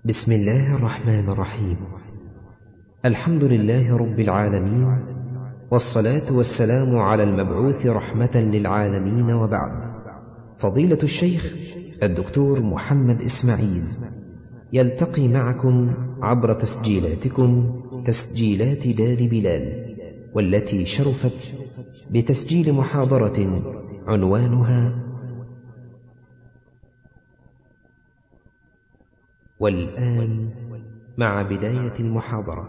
بسم الله الرحمن الرحيم. الحمد لله رب العالمين، والصلاة والسلام على المبعوث رحمة للعالمين، وبعد. فضيلة الشيخ الدكتور محمد إسماعيل يلتقي معكم عبر تسجيلاتكم تسجيلات دار بلال، والتي شرفت بتسجيل محاضرة عنوانها والآن مع بداية المحاضرة.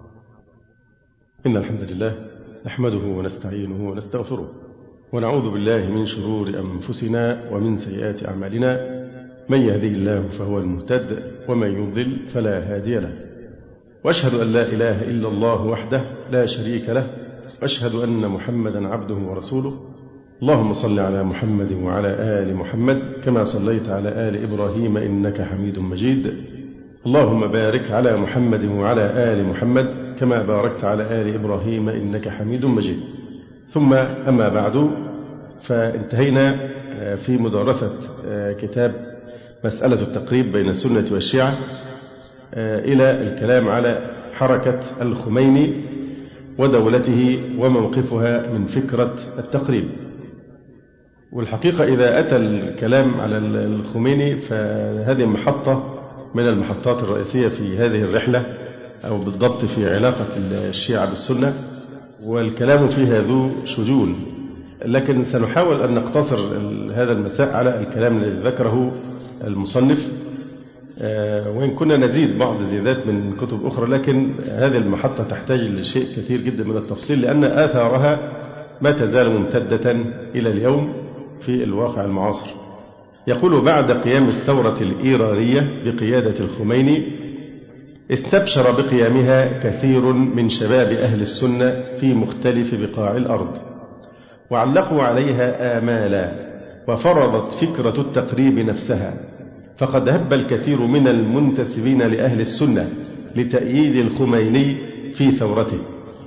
إن الحمد لله نحمده ونستعينه ونستغفره، ونعوذ بالله من شرور أنفسنا ومن سيئات أعمالنا. من يهدي الله فهو المهتد، ومن يضلل فلا هادي له. وأشهد أن لا إله إلا الله وحده لا شريك له، وأشهد أن محمدا عبده ورسوله. اللهم صل على محمد وعلى آل محمد كما صليت على آل إبراهيم إنك حميد مجيد. اللهم بارك على محمد وعلى آل محمد كما باركت على آل إبراهيم إنك حميد مجيد. ثم أما بعد، فانتهينا في مدارسة كتاب مسألة التقريب بين السنة والشيعة إلى الكلام على حركة الخميني ودولته وموقفها من فكرة التقريب. والحقيقة إذا أتى الكلام على الخميني فهذه محطة من المحطات الرئيسية في هذه الرحلة، أو بالضبط في علاقة الشيعة بالسنة، والكلام فيها ذو شجون. لكن سنحاول أن نقتصر هذا المساء على الكلام الذي ذكره المصنف، وإن كنا نزيد بعض زيادات من كتب أخرى، لكن هذه المحطة تحتاج لشيء كثير جدا من التفصيل، لأن آثارها ما تزال ممتدة إلى اليوم في الواقع المعاصر. يقول: بعد قيام الثورة الإيرانية بقيادة الخميني، استبشر بقيامها كثير من شباب أهل السنة في مختلف بقاع الأرض، وعلقوا عليها آمالا، وفرضت فكرة التقريب نفسها. فقد هب الكثير من المنتسبين لأهل السنة لتأييد الخميني في ثورته.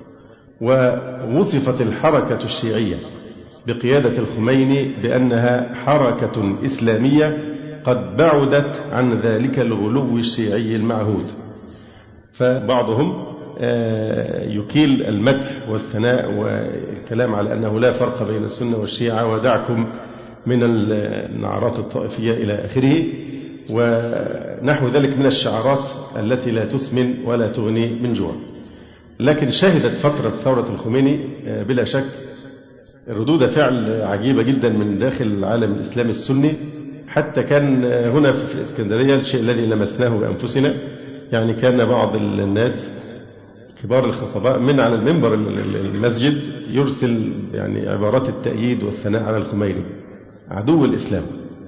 ووصفت الحركة الشيعية بقيادة الخميني بأنها حركة إسلامية قد بعدت عن ذلك الغلو الشيعي المعهود. فبعضهم يكيل المدح والثناء والكلام على أنه لا فرق بين السنة والشيعة، ودعكم من النعرات الطائفية إلى آخره، ونحو ذلك من الشعارات التي لا تسمن ولا تغني من جوع. لكن شهدت فترة ثورة الخميني بلا شك ردود فعل عجيبة جدا من داخل العالم الإسلامي السني، حتى كان هنا في الإسكندرية الشيء الذي لمسناه بأنفسنا. يعني كان بعض الناس كبار الخطباء من على المنبر المسجد يرسل يعني عبارات التأييد والثناء على الخميني عدو الإسلام.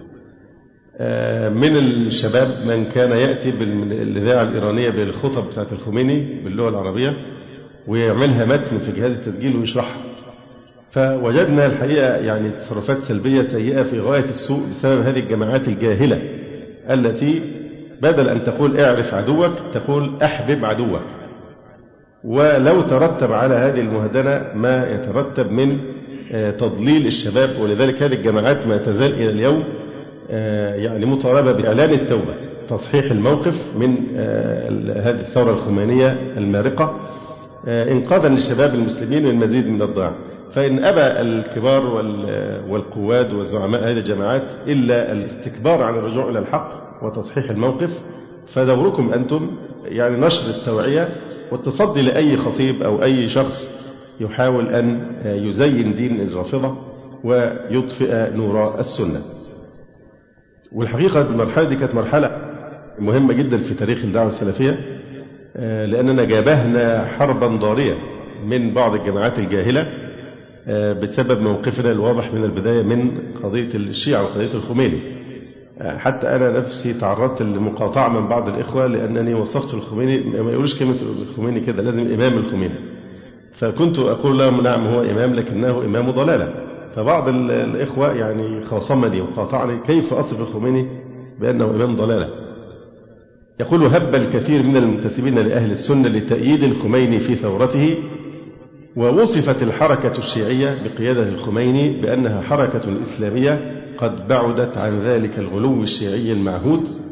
من الشباب من كان يأتي بالإذاعة الإيرانية بالخطب بتاعت الخميني باللغة العربية ويعملها متن في جهاز التسجيل ويشرحها. فوجدنا الحقيقة يعني تصرفات سلبية سيئة في غاية السوء بسبب هذه الجماعات الجاهلة التي بدل أن تقول اعرف عدوك تقول أحبب عدوك. ولو ترتب على هذه المهدنة ما يترتب من تضليل الشباب، ولذلك هذه الجماعات ما تزال إلى اليوم يعني مطالبة بإعلان التوبة، تصحيح الموقف من هذه الثورة الخمينية المارقة، إنقاذا للشباب المسلمين من المزيد من الضياع. فإن أبى الكبار والقواد وزعماء هذه الجماعات إلا الاستكبار عن الرجوع إلى الحق وتصحيح الموقف، فدوركم أنتم يعني نشر التوعية والتصدي لأي خطيب أو أي شخص يحاول أن يزين دين الرافضة ويطفئ نور السنة. والحقيقة المرحلة دي كانت مرحلة مهمة جدا في تاريخ الدعوة السلفية، لأننا جابهنا حربا ضارية من بعض الجماعات الجاهلة بسبب موقفنا الواضح من البداية من قضية الشيعة وقضية الخميني. حتى أنا نفسي تعرضت لمقاطعة من بعض الإخوة لأنني وصفت الخميني، ما يقولش كلمة الخميني كده، لازم إمام الخميني. فكنت أقول لهم نعم هو إمام لكنه إمام ضلالة. فبعض الإخوة يعني خاصمني وقاطعني كيف أصف الخميني بأنه إمام ضلالة. يقول: هب الكثير من المنتسبين لأهل السنة لتأييد الخميني في ثورته، ووصفت الحركة الشيعية بقيادة الخميني بأنها حركة إسلامية قد بعدت عن ذلك الغلو الشيعي المعهود.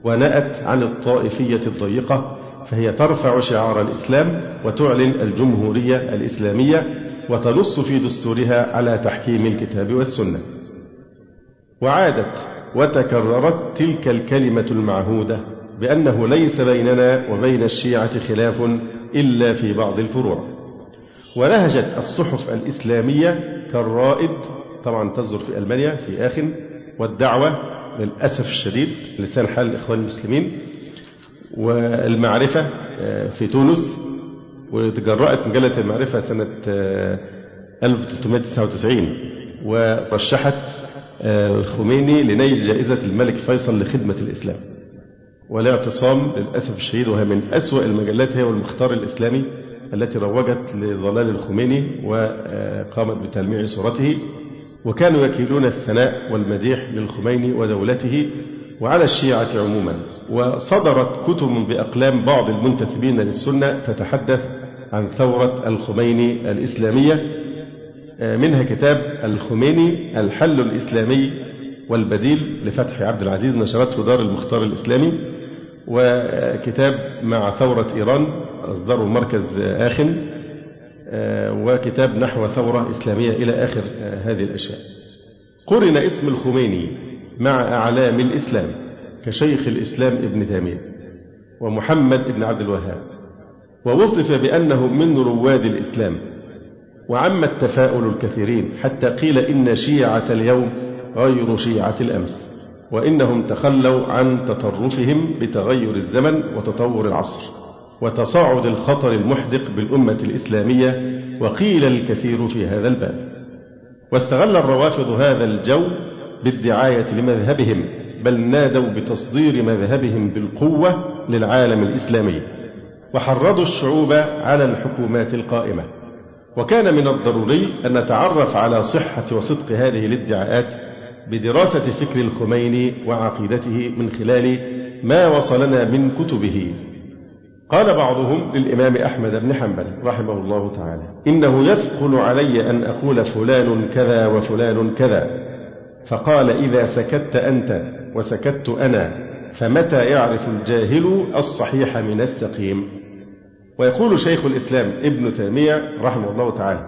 ونأت عن الطائفية الضيقة، فهي ترفع شعار الإسلام وتعلن الجمهورية الإسلامية وتنص في دستورها على تحكيم الكتاب والسنة. وعادت وتكررت تلك الكلمة المعهودة بأنه ليس بيننا وبين الشيعة خلاف إلا في بعض الفروع. ونهجت الصحف الإسلامية كالرائد، طبعا تصدر في ألمانيا في آخن، والدعوة للأسف الشديد لسان حال الإخوان المسلمين، والمعرفة في تونس، وتجرأت مجلة المعرفة سنة 1399 ورشحت الخميني لنيل جائزة الملك فيصل لخدمة الإسلام والاعتصام. للأسف الشديد وهي من أسوأ المجلات، هي والمختار الإسلامي، التي روجت لضلال الخميني وقامت بتلميع صورته. وكانوا يكيلون الثناء والمديح للخميني ودولته وعلى الشيعة عموما. وصدرت كتب بأقلام بعض المنتسبين للسنة تتحدث عن ثورة الخميني الإسلامية، منها كتاب الخميني الحل الإسلامي والبديل لفتحي عبد العزيز، نشرته دار المختار الإسلامي، وكتاب مع ثورة إيران أصدره مركز آخن، وكتاب نحو ثورة إسلامية إلى آخر هذه الأشياء. قرن اسم الخميني مع أعلام الإسلام كشيخ الإسلام ابن تيمية ومحمد ابن عبد الوهاب، ووصف بأنه من رواد الإسلام، وعم التفاؤل الكثيرين حتى قيل إن شيعة اليوم غير شيعة الأمس، وإنهم تخلوا عن تطرفهم بتغير الزمن وتطور العصر وتصاعد الخطر المحدق بالأمة الإسلامية، وقيل الكثير في هذا الباب. واستغل الروافض هذا الجو بالدعاية لمذهبهم، بل نادوا بتصدير مذهبهم بالقوة للعالم الإسلامي، وحرضوا الشعوب على الحكومات القائمة. وكان من الضروري أن نتعرف على صحة وصدق هذه الادعاءات بدراسة فكر الخميني وعقيدته من خلال ما وصلنا من كتبه. قال بعضهم للإمام أحمد بن حنبل رحمه الله تعالى: إنه يثقل علي أن أقول فلان كذا وفلان كذا، فقال: إذا سكت أنت وسكت أنا فمتى يعرف الجاهل الصحيح من السقيم. ويقول شيخ الإسلام ابن تيمية رحمه الله تعالى: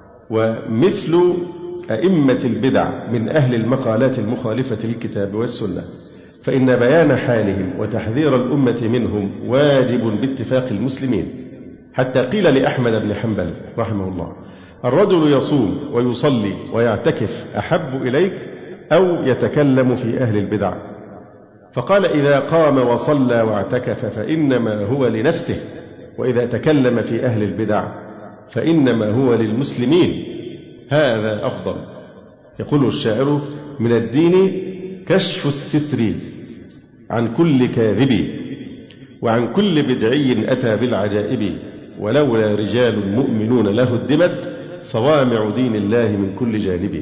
ومثل أئمة البدع من أهل المقالات المخالفة للكتاب والسنة، فإن بيان حالهم وتحذير الأمة منهم واجب باتفاق المسلمين. حتى قيل لأحمد بن حنبل رحمه الله: الرجل يصوم ويصلي ويعتكف أحب إليك أو يتكلم في أهل البدع؟ فقال: إذا قام وصلى واعتكف فإنما هو لنفسه، وإذا تكلم في أهل البدع فإنما هو للمسلمين، هذا أفضل. يقول الشاعر: من الدين كشف الستر عن كل كاذب، وعن كل بدعي أتى بالعجائب، ولولا رجال مؤمنون لهدمت صوامع دين الله من كل جانب.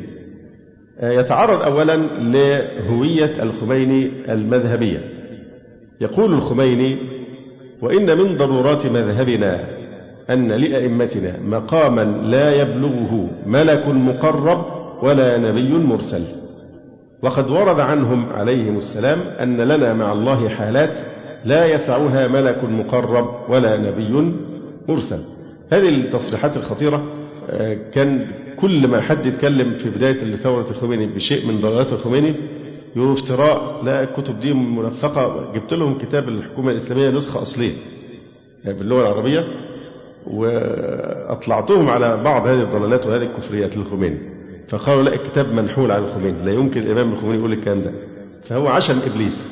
يتعرض أولا لهوية الخميني المذهبية. يقول الخميني: وإن من ضرورات مذهبنا أن لأئمتنا مقاما لا يبلغه ملك مقرب ولا نبي مرسل، وقد ورد عنهم عليهم السلام أن لنا مع الله حالات لا يسعها ملك مقرب ولا نبي مرسل. هذه التصريحات الخطيرة كان كل ما حد يتكلم في بداية ثورة الخميني بشيء من ضلالات الخميني يقولوا افتراء، لا الكتب دي منفقة. جبت لهم كتاب الحكومة الإسلامية نسخة أصلية باللغة العربية، وأطلعتهم على بعض هذه الضلالات وهذه الكفريات للخميني، فقالوا لا الكتاب منحول على الخميني، لا يمكن الإمام الخميني يقول الكلام ده، فهو عشم إبليس،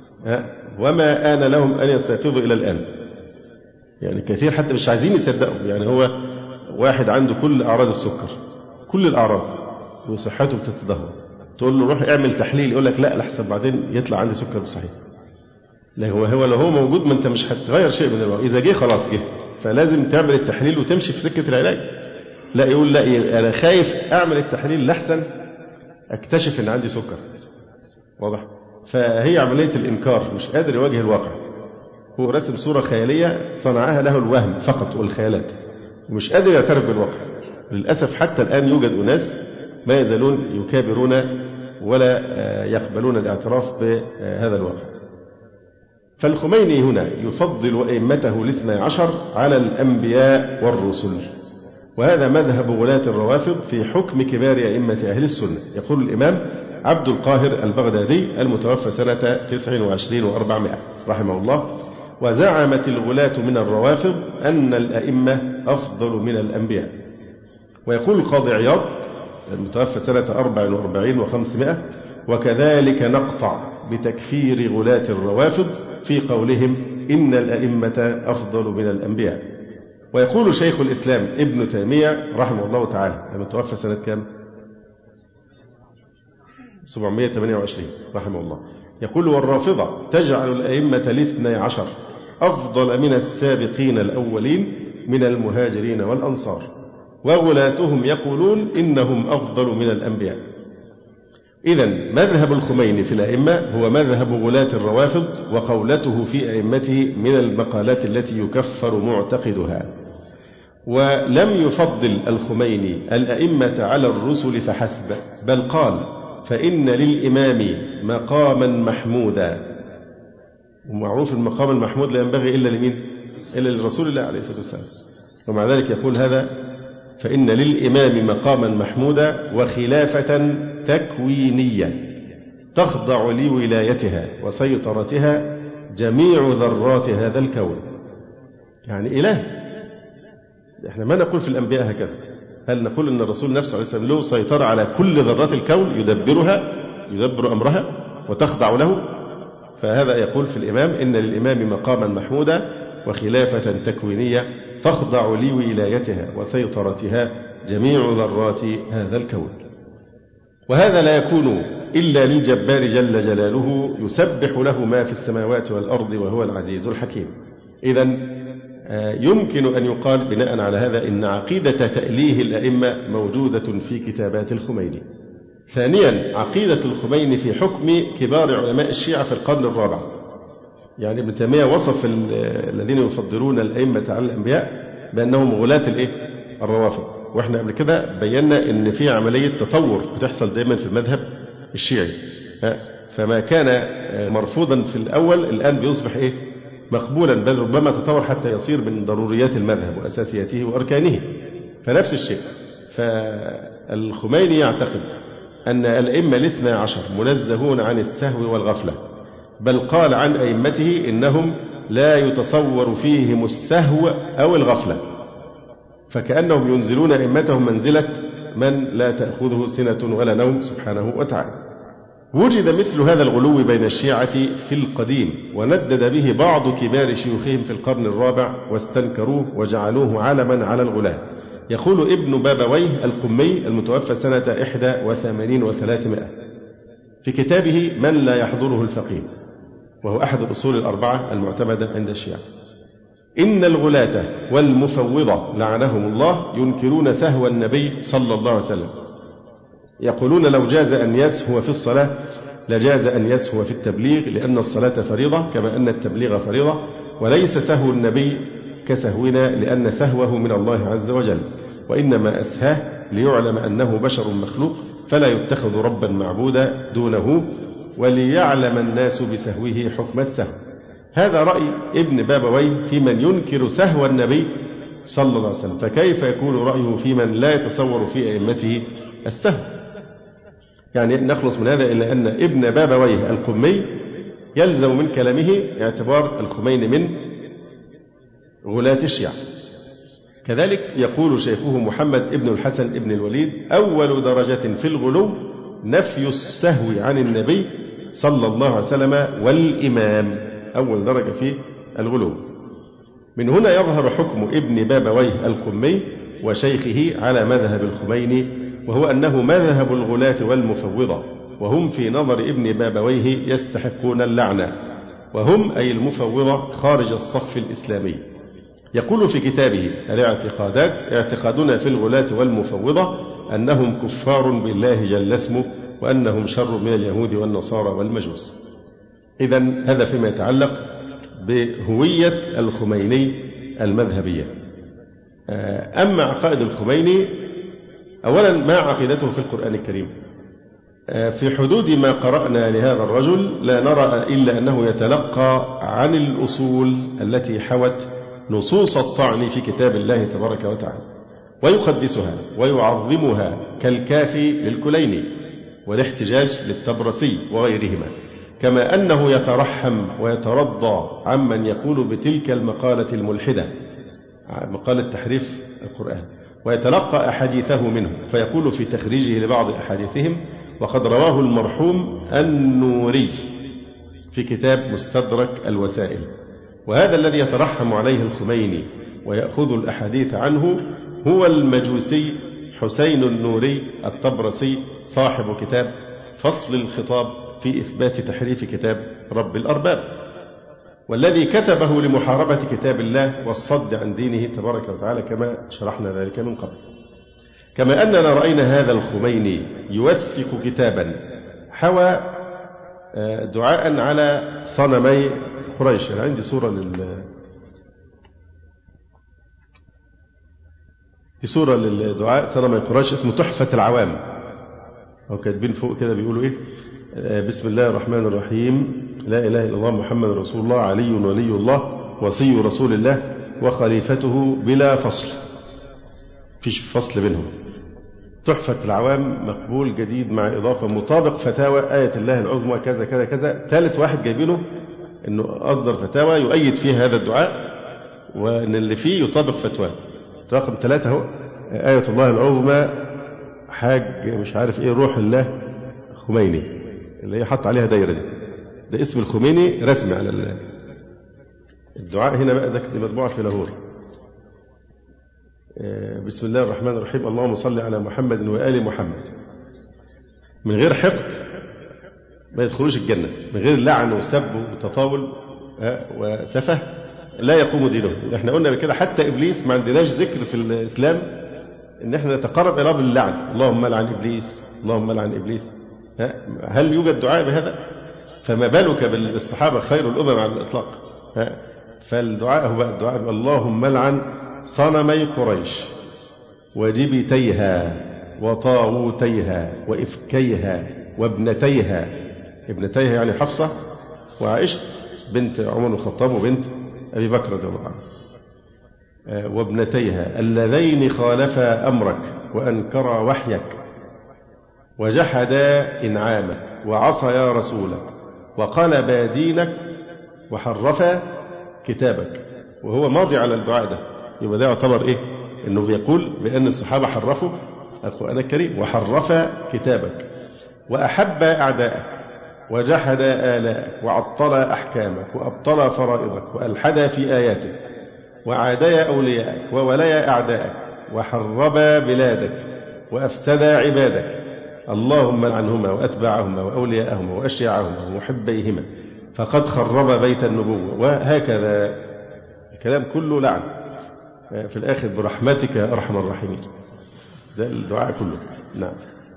وما آن لهم أن يستيقظوا إلى الآن. يعني كثير حتى مش عايزين يصدقوا. يعني هو واحد عنده كل أعراض السكر، كل الأعراض، وصحته بتتدهور، تقول له روح اعمل تحليل، يقول لك لا لحسن بعدين يطلع عندي سكر صحيح. لا هو لو هو موجود ما انت مش هتغير شيء من الوضع، إذا جه خلاص جه، فلازم تعمل التحليل وتمشي في سكة العلاج. لا يقول لا أنا خايف أعمل التحليل لحسن أكتشف إن عندي سكر. واضح؟ فهي عملية الإنكار، مش قادر يواجه الواقع، هو رسم صورة خيالية صنعها له الوهم فقط والخيالات، ومش قادر يعترف بالواقع. للأسف حتى الآن يوجد أناس ما يزالون يكابرون ولا يقبلون الاعتراف بهذا الواقع. فالخميني هنا يفضل أئمته الاثنى عشر على الأنبياء والرسل، وهذا مذهب غلاة الروافض في حكم كبار أئمة أهل السنة. يقول الإمام عبد القاهر البغدادي المتوفى سنة 29 و400 رحمه الله: وزعمت الغلاة من الروافض أن الأئمة أفضل من الأنبياء. ويقول القاضي عياض المتوفى سنة 44 و500: وكذلك نقطع بتكفير غلاة الروافض في قولهم إن الأئمة أفضل من الأنبياء. ويقول شيخ الإسلام ابن تيمية رحمه الله تعالى المتوفى سنة كام؟ 728 رحمه الله، يقول: والرافضة تجعل الأئمة الاثني عشر أفضل من السابقين الأولين من المهاجرين والأنصار، وغلاتهم يقولون إنهم أفضل من الأنبياء. إذن مذهب الخميني في الأئمة هو مذهب غلاة الروافض، وقولته في أئمته من المقالات التي يكفر معتقدها. ولم يفضل الخميني الأئمة على الرسل فحسب، بل قال: فإن للإمام مقاما محمودا. ومعروف المقام المحمود لا ينبغي إلا لمين؟ إلا لرسول الله عليه الصلاة والسلام. ومع ذلك يقول هذا: فإن للإمام مقاما محمودا وخلافة تكوينية تخضع لولايتها وسيطرتها جميع ذرات هذا الكون. يعني إله. إحنا ما نقول في الأنبياء هكذا، هل نقول أن الرسول نفسه عليه السلام له سيطرة على كل ذرات الكون، يدبر أمرها وتخضع له؟ فهذا يقول في الإمام: إن للإمام مقاما محمودا وخلافة تكوينية تخضع لولايتها وسيطرتها جميع ذرات هذا الكون. وهذا لا يكون إلا للجبار جل جلاله يسبح له ما في السماوات والأرض وهو العزيز الحكيم. إذن يمكن أن يقال بناء على هذا إن عقيدة تأليه الأئمة موجودة في كتابات الخميني. ثانيا، عقيدة الخميني في حكم كبار علماء الشيعة في القرن الرابع. يعني ابن تيمية وصف الذين يفضلون الأئمة على الأنبياء بأنهم غلاة الروافض. وإحنا قبل كده بينا إن في عملية تطور بتحصل دائما في المذهب الشيعي، فما كان مرفوضا في الأول الآن بيصبح مقبولا، بل ربما تطور حتى يصير من ضروريات المذهب وأساسياته وأركانه. فنفس الشيء، فالخميني يعتقد أن الأئمة الاثنى عشر منزهون عن السهو والغفلة، بل قال عن أئمته إنهم لا يتصور فيهم السهو أو الغفلة، فكأنهم ينزلون أئمتهم منزلة من لا تأخذه سنة ولا نوم سبحانه وتعالى. وجد مثل هذا الغلو بين الشيعة في القديم، وندد به بعض كبار شيوخهم في القرن الرابع واستنكروه وجعلوه علما على الغلاة. يقول ابن بابويه القمي المتوفى سنة 81 و300 في كتابه من لا يحضره الفقيه، وهو أحد الأصول الأربعة المعتمدة عند الشيعة: إن الغلاة والمفوضة لعنهم الله ينكرون سهو النبي صلى الله عليه وسلم، يقولون لو جاز أن يسهو في الصلاة لجاز أن يسهو في التبليغ، لأن الصلاة فريضة كما أن التبليغ فريضة، وليس سهو النبي كسهونا لأن سهوه من الله عز وجل، وإنما أسهاه ليعلم أنه بشر مخلوق فلا يتخذ ربا معبودا دونه، وليعلم الناس بسهوه حكم السهو. هذا رأي ابن بابويه في من ينكر سهو النبي صلى الله عليه وسلم، فكيف يكون رأيه في من لا يتصور في أئمته السهو؟ يعني نخلص من هذا إلا أن ابن بابويه القمي يلزم من كلامه اعتبار الخميني من غلاة الشيعة. كذلك يقول شيخه محمد ابن الحسن ابن الوليد: أول درجة في الغلو نفي السهو عن النبي صلى الله عليه وسلم والإمام، أول درجة في الغلو. من هنا يظهر حكم ابن بابويه القمي وشيخه على مذهب الخميني، وهو أنه مذهب الغلاة والمفوضة، وهم في نظر ابن بابويه يستحقون اللعنة، وهم أي المفوضة خارج الصف الإسلامي. يقول في كتابه الاعتقادات: اعتقادنا في الغلاة والمفوضة أنهم كفار بالله جل اسمه، وأنهم شر من اليهود والنصارى والمجوس. إذن هذا فيما يتعلق بهوية الخميني المذهبية. أما عقائد الخميني، أولا ما عقيدته في القرآن الكريم؟ في حدود ما قرأنا لهذا الرجل لا نرى إلا أنه يتلقى عن الأصول التي حوت نصوص الطعن في كتاب الله تبارك وتعالى ويقدسها ويعظمها كالكافي للكليني والاحتجاج للطبرسي وغيرهما، كما أنه يترحم ويترضى عمن يقول بتلك المقالة الملحدة، مقالة تحريف القرآن، ويتلقى أحاديثه منه فيقول في تخريجه لبعض أحاديثهم: وقد رواه المرحوم النوري في كتاب مستدرك الوسائل. وهذا الذي يترحم عليه الخميني ويأخذ الأحاديث عنه هو المجوسي حسين النوري الطبرسي صاحب كتاب فصل الخطاب في إثبات تحريف كتاب رب الأرباب، والذي كتبه لمحاربة كتاب الله والصد عن دينه تبارك وتعالى كما شرحنا ذلك من قبل. كما أننا رأينا هذا الخميني يوثق كتابا حوى دعاء على صنمي قريش. أنا عندي صورة للدعاء صنمي قريش اسمه تحفة العوام، أو كاتبين فوق كده بيقولوا إيه: بسم الله الرحمن الرحيم، لا إله إلا الله محمد رسول الله، علي ولي الله، وصي رسول الله، وخليفته بلا فصل، فيش فصل بينهم. تحفة العوام مقبول جديد مع إضافة مطابق فتاوى آية الله العظمى كذا كذا كذا. ثالث واحد جايبينه إنه أصدر فتاوى يؤيد فيها هذا الدعاء وإن اللي فيه يطابق فتوى. رقم 3 هو آية الله العظمى حاج مش عارف إيه روح الله خميني، اللي هي حط عليها دايرة دي، ده اسم الخميني رسمي على الدعاء. هنا بقى ده مطبوع في لاهور. بسم الله الرحمن الرحيم، اللهم صل على محمد وآل محمد. من غير حقد ما يدخلوش الجنة، من غير لعن وسب وتطاول وسفه لا يقوم دينه. احنا قلنا بكده حتى إبليس ما عندناش ذكر في الإسلام إن احنا نتقرب إلى باللعن، اللهم لعن إبليس، اللهم لعن إبليس. هل يوجد دعاء بهذا؟ فما بالك بالصحابة خير الأمم على الإطلاق. فالدعاء هو الدعاء اللهم لعن صنمي قريش وجبتيها وطاغوتيها وإفكيها وابنتيها. ابنتيها يعني حفصة وعائشة بنت عمر بن الخطاب وبنت أبي بكر رضي الله عنه، وابنتيها اللذين خالفا أمرك وأنكرا وحيك وجحدا إنعامك وعصيا رسولك وقلبا دينك وحرفا كتابك. وهو ماضي على الدعاء ده، يبقى ده يعتبر إيه؟ إنه بيقول بأن الصحابة حرفوا القرآن الكريم وحرفا كتابك وأحب أعداءك وجحد آلاءك وعطل أحكامك وأبطل فرائضك وألحد في آياتك وعادي أولياءك وولي أعداءك وحرب بلادك وأفسد عبادك، اللهم لعنهما وأتباعهما وأولياءهما وأشياعهما ومحبيهما فقد خرب بيت النبوة. وهكذا الكلام كله لعن في الآخر برحمتك يا أرحم الراحمين. ده الدعاء كله. نعم.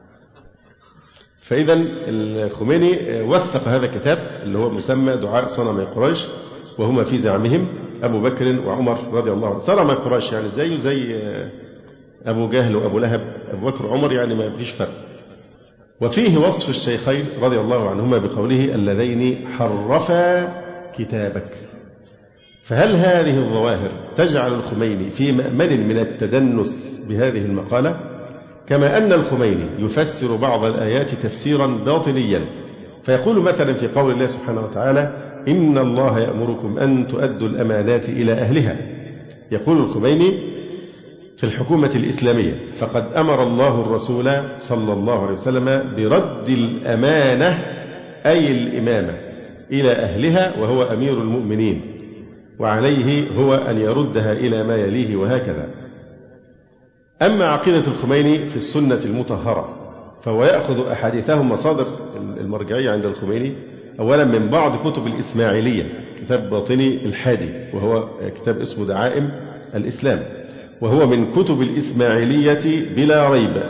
فإذا الخميني وثق هذا الكتاب اللي هو مسمى دعاء صنمي قريش، وهما في زعمهم أبو بكر وعمر رضي الله عنه. صنمي قريش يعني زي أبو جهل وأبو لهب، أبو بكر وعمر يعني ما فيش فرق. وفيه وصف الشيخين رضي الله عنهما بقوله اللذين حرفا كتابك. فهل هذه الظواهر تجعل الخميني في مأمن من التدنس بهذه المقالة؟ كما أن الخميني يفسر بعض الآيات تفسيرا باطنيا، فيقول مثلا في قول الله سبحانه وتعالى إن الله يأمركم أن تؤدوا الأمانات إلى أهلها. يقول الخميني في الحكومة الإسلامية فقد أمر الله الرسول صلى الله عليه وسلم برد الأمانة أي الإمامة إلى أهلها وهو أمير المؤمنين، وعليه هو أن يردها إلى ما يليه وهكذا. أما عقيدة الخميني في السنة المطهرة فهو يأخذ أحاديثهم مصادر المرجعية عند الخميني أولا من بعض كتب الإسماعيلية، كتاب باطني الحادي وهو كتاب اسمه دعائم الإسلام، وهو من كتب الإسماعيلية بلا ريب.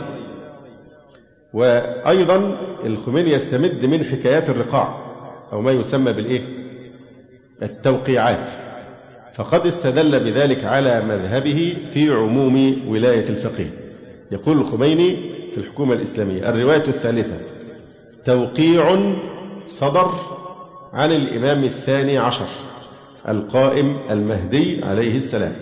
وأيضا الخميني يستمد من حكايات الرقاع أو ما يسمى بالإيه؟ التوقيعات، فقد استدل بذلك على مذهبه في عموم ولاية الفقيه. يقول الخميني في الحكومة الإسلامية الرواية الثالثة توقيع صدر عن الإمام الثاني عشر القائم المهدي عليه السلام.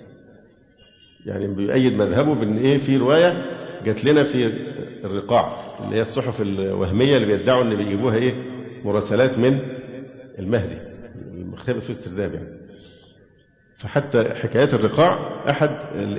يعني بيؤيد مذهبه بأن في رواية جات لنا في الرقاع اللي هي الصحف الوهمية اللي بيدعوا أن بيجيبوها مراسلات من المهدي المختبئ في السرداب يعني. فحتى حكايات الرقاع أحد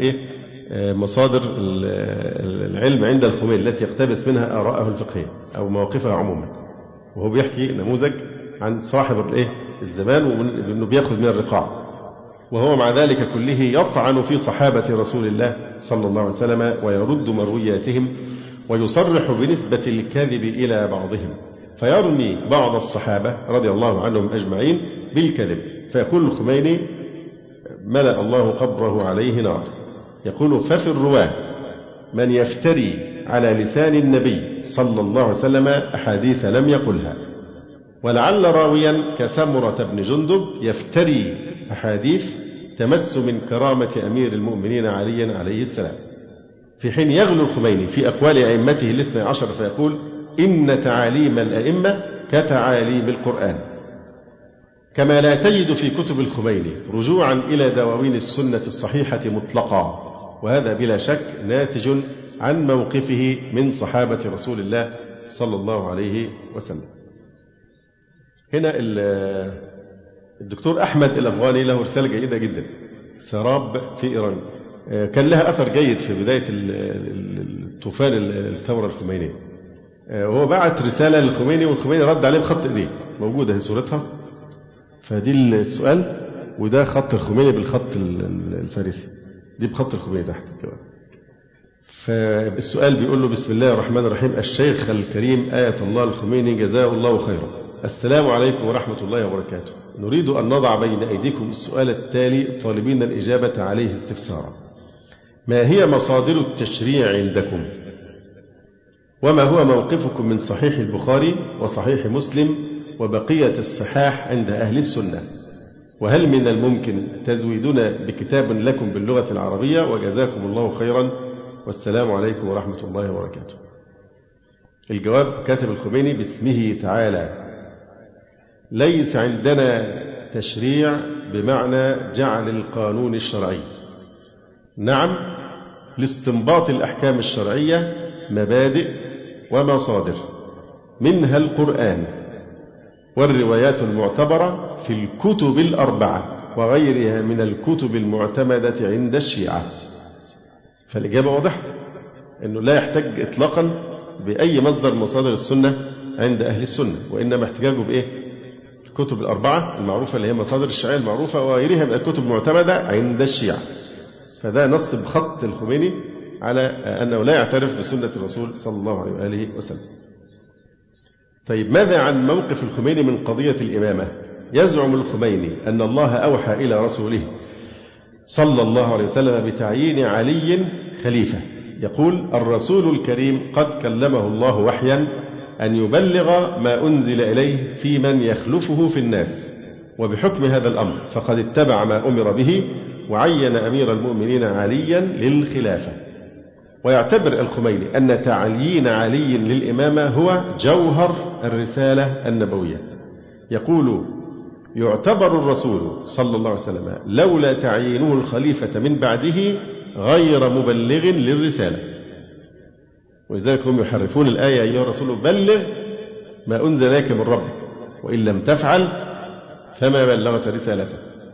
مصادر العلم عند الخميني التي يقتبس منها آراءه الفقهية أو مواقفها عموما، وهو بيحكي نموذج عن صاحب الزمان وأنه بيأخذ من الرقاع، وهو مع ذلك كله يطعن في صحابة رسول الله صلى الله عليه وسلم ويرد مروياتهم ويصرح بنسبة الكذب إلى بعضهم، فيرمي بعض الصحابة رضي الله عنهم أجمعين بالكذب. فيقول الخميني ملأ الله قبره عليه نار، يقول ففي الرواة من يفتري على لسان النبي صلى الله عليه وسلم أحاديث لم يقلها، ولعل راويا كسمرة بن جندب يفتري أحاديث تمس من كرامة أمير المؤمنين علي عليه السلام، في حين يغلو الخميني في أقوال أئمته الاثنى عشر فيقول إن تعاليم الأئمة كتعاليم القرآن، كما لا تجد في كتب الخميني رجوعا إلى دواوين السنة الصحيحة مطلقا، وهذا بلا شك ناتج عن موقفه من صحابة رسول الله صلى الله عليه وسلم. هنا الدكتور أحمد الأفغاني له رسالة جيدة جدا، سراب في إيران، كان لها أثر جيد في بداية طوفان الثورة الخمينية. وهو بعت رسالة للخميني والخميني رد عليه بخط إيديه، موجودة هي صورتها، فدي السؤال، وده خط الخميني بالخط الفارسي، دي بخط الخميني تحت كمان. فالسؤال بيقول له بسم الله الرحمن الرحيم، الشيخ الكريم آية الله الخميني جزاه الله خيرا، السلام عليكم ورحمة الله وبركاته، نريد أن نضع بين أيديكم السؤال التالي طالبين الإجابة عليه استفسارا: ما هي مصادر التشريع عندكم؟ وما هو موقفكم من صحيح البخاري وصحيح مسلم وبقية الصحاح عند أهل السنة؟ وهل من الممكن تزويدنا بكتاب لكم باللغة العربية؟ وجزاكم الله خيرا والسلام عليكم ورحمة الله وبركاته. الجواب: كاتب الخميني باسمه تعالى: ليس عندنا تشريع بمعنى جعل القانون الشرعي، نعم لاستنباط الأحكام الشرعية مبادئ ومصادر، منها القرآن والروايات المعتبرة في الكتب الأربعة وغيرها من الكتب المعتمدة عند الشيعة. فالإجابة واضحة، أنه لا يحتاج إطلاقا بأي مصدر مصادر السنة عند أهل السنة، وإنما احتجاجه بإيه؟ الكتب الأربعة المعروفة اللي هي مصادر الشيعة المعروفة وغيرها من الكتب المعتمدة عند الشيعة. فده نص بخط الخميني على أنه لا يعترف بسنة الرسول صلى الله عليه وآله وسلم. طيب، ماذا عن موقف الخميني من قضية الإمامة؟ يزعم الخميني أن الله أوحى إلى رسوله صلى الله عليه وسلم بتعيين علي خليفة. يقول: الرسول الكريم قد كلمه الله وحيا أن يبلغ ما أنزل إليه في من يخلفه في الناس، وبحكم هذا الأمر فقد اتبع ما أمر به وعين أمير المؤمنين عليا للخلافة. ويعتبر الخميني أن تعيين علي للإمامة هو جوهر الرسالة النبوية. يقول: يعتبر الرسول صلى الله عليه وسلم لولا تعيينه الخليفة من بعده غير مبلغ للرسالة. ولذلك هم يحرفون الآية: أيها الرسول بلغ ما أنزل إليك من ربك وإن لم تفعل فما بلغت رسالته.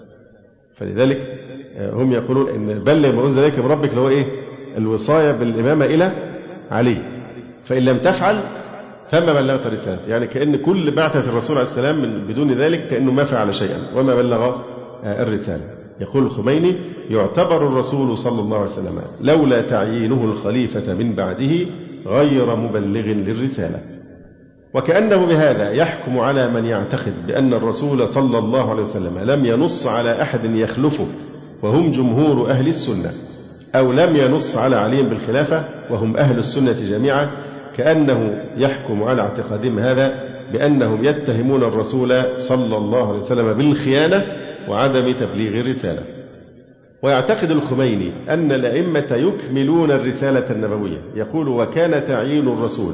فلذلك هم يقولون إن بلغ ما أنزل إليك من ربك اللي هو الوصاية بالإمامة إلى علي، فإن لم تفعل فما بلغت رسالته، يعني كأن كل بعثة الرسول عليه السلام من بدون ذلك كأنه ما فعل شيئا وما بلغ الرسالة. يقول الخميني: يعتبر الرسول صلى الله عليه وسلم لولا تعيينه الخليفة من بعده غير مبلغ للرسالة. وكأنه بهذا يحكم على من يعتقد بأن الرسول صلى الله عليه وسلم لم ينص على أحد يخلفه وهم جمهور أهل السنة، أو لم ينص على علي بالخلافة وهم أهل السنة جميعا، كأنه يحكم على اعتقادهم هذا بأنهم يتهمون الرسول صلى الله عليه وسلم بالخيانة وعدم تبليغ الرسالة. ويعتقد الخميني أن الأئمة يكملون الرسالة النبوية. يقول: وكان تعيين الرسول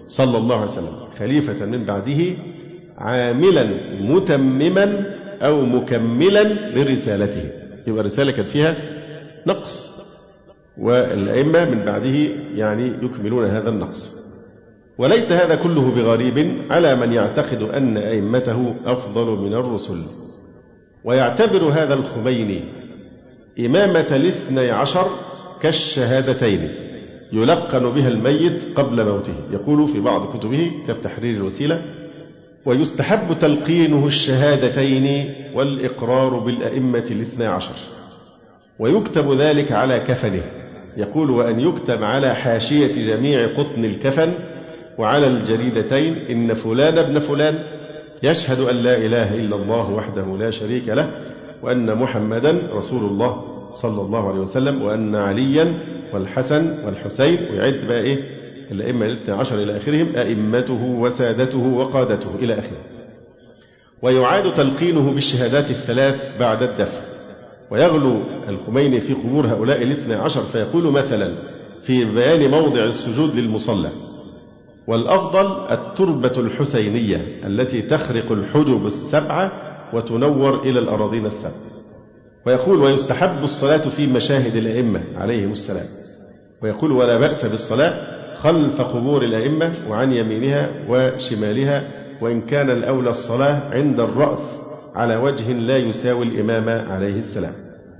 صلى الله عليه وسلم خليفة من بعده عاملا متمما أو مكملا لرسالته. يبقى الرسالة كان فيها نقص، والأئمة من بعده يعني يكملون هذا النقص. وليس هذا كله بغريب على من يعتقد أن أئمته أفضل من الرسل. ويعتبر هذا الخميني إمامة الاثني عشر كالشهادتين يلقن بها الميت قبل موته. يقول في بعض كتبه كتحرير الوسيلة: ويستحب تلقينه الشهادتين والإقرار بالأئمة الاثني عشر، ويكتب ذلك على كفنه. يقول: وأن يكتب على حاشية جميع قطن الكفن وعلى الجريدتين: إن فلان ابن فلان يشهد أن لا إله إلا الله وحده لا شريك له، وأن محمدا رسول الله صلى الله عليه وسلم، وأن عليا والحسن والحسين، ويعد بقى إيه الأئمة الاثني عشر إلى آخرهم: أئمته وسادته وقادته إلى آخره. ويعاد تلقينه بالشهادات الثلاث بعد الدفن. ويغلو الخميني في قبور هؤلاء الاثني عشر فيقول مثلا في بيان موضع السجود للمصلى: والأفضل التربة الحسينية التي تخرق الحجب السبعة وتنور إلى الأراضين السبع. ويقول: ويستحب الصلاة في مشاهد الأئمة عليهم السلام. ويقول: ولا بأس بالصلاة خلف قبور الأئمة وعن يمينها وشمالها، وإن كان الأولى الصلاة عند الرأس على وجه لا يساوي الإمام عليه السلام.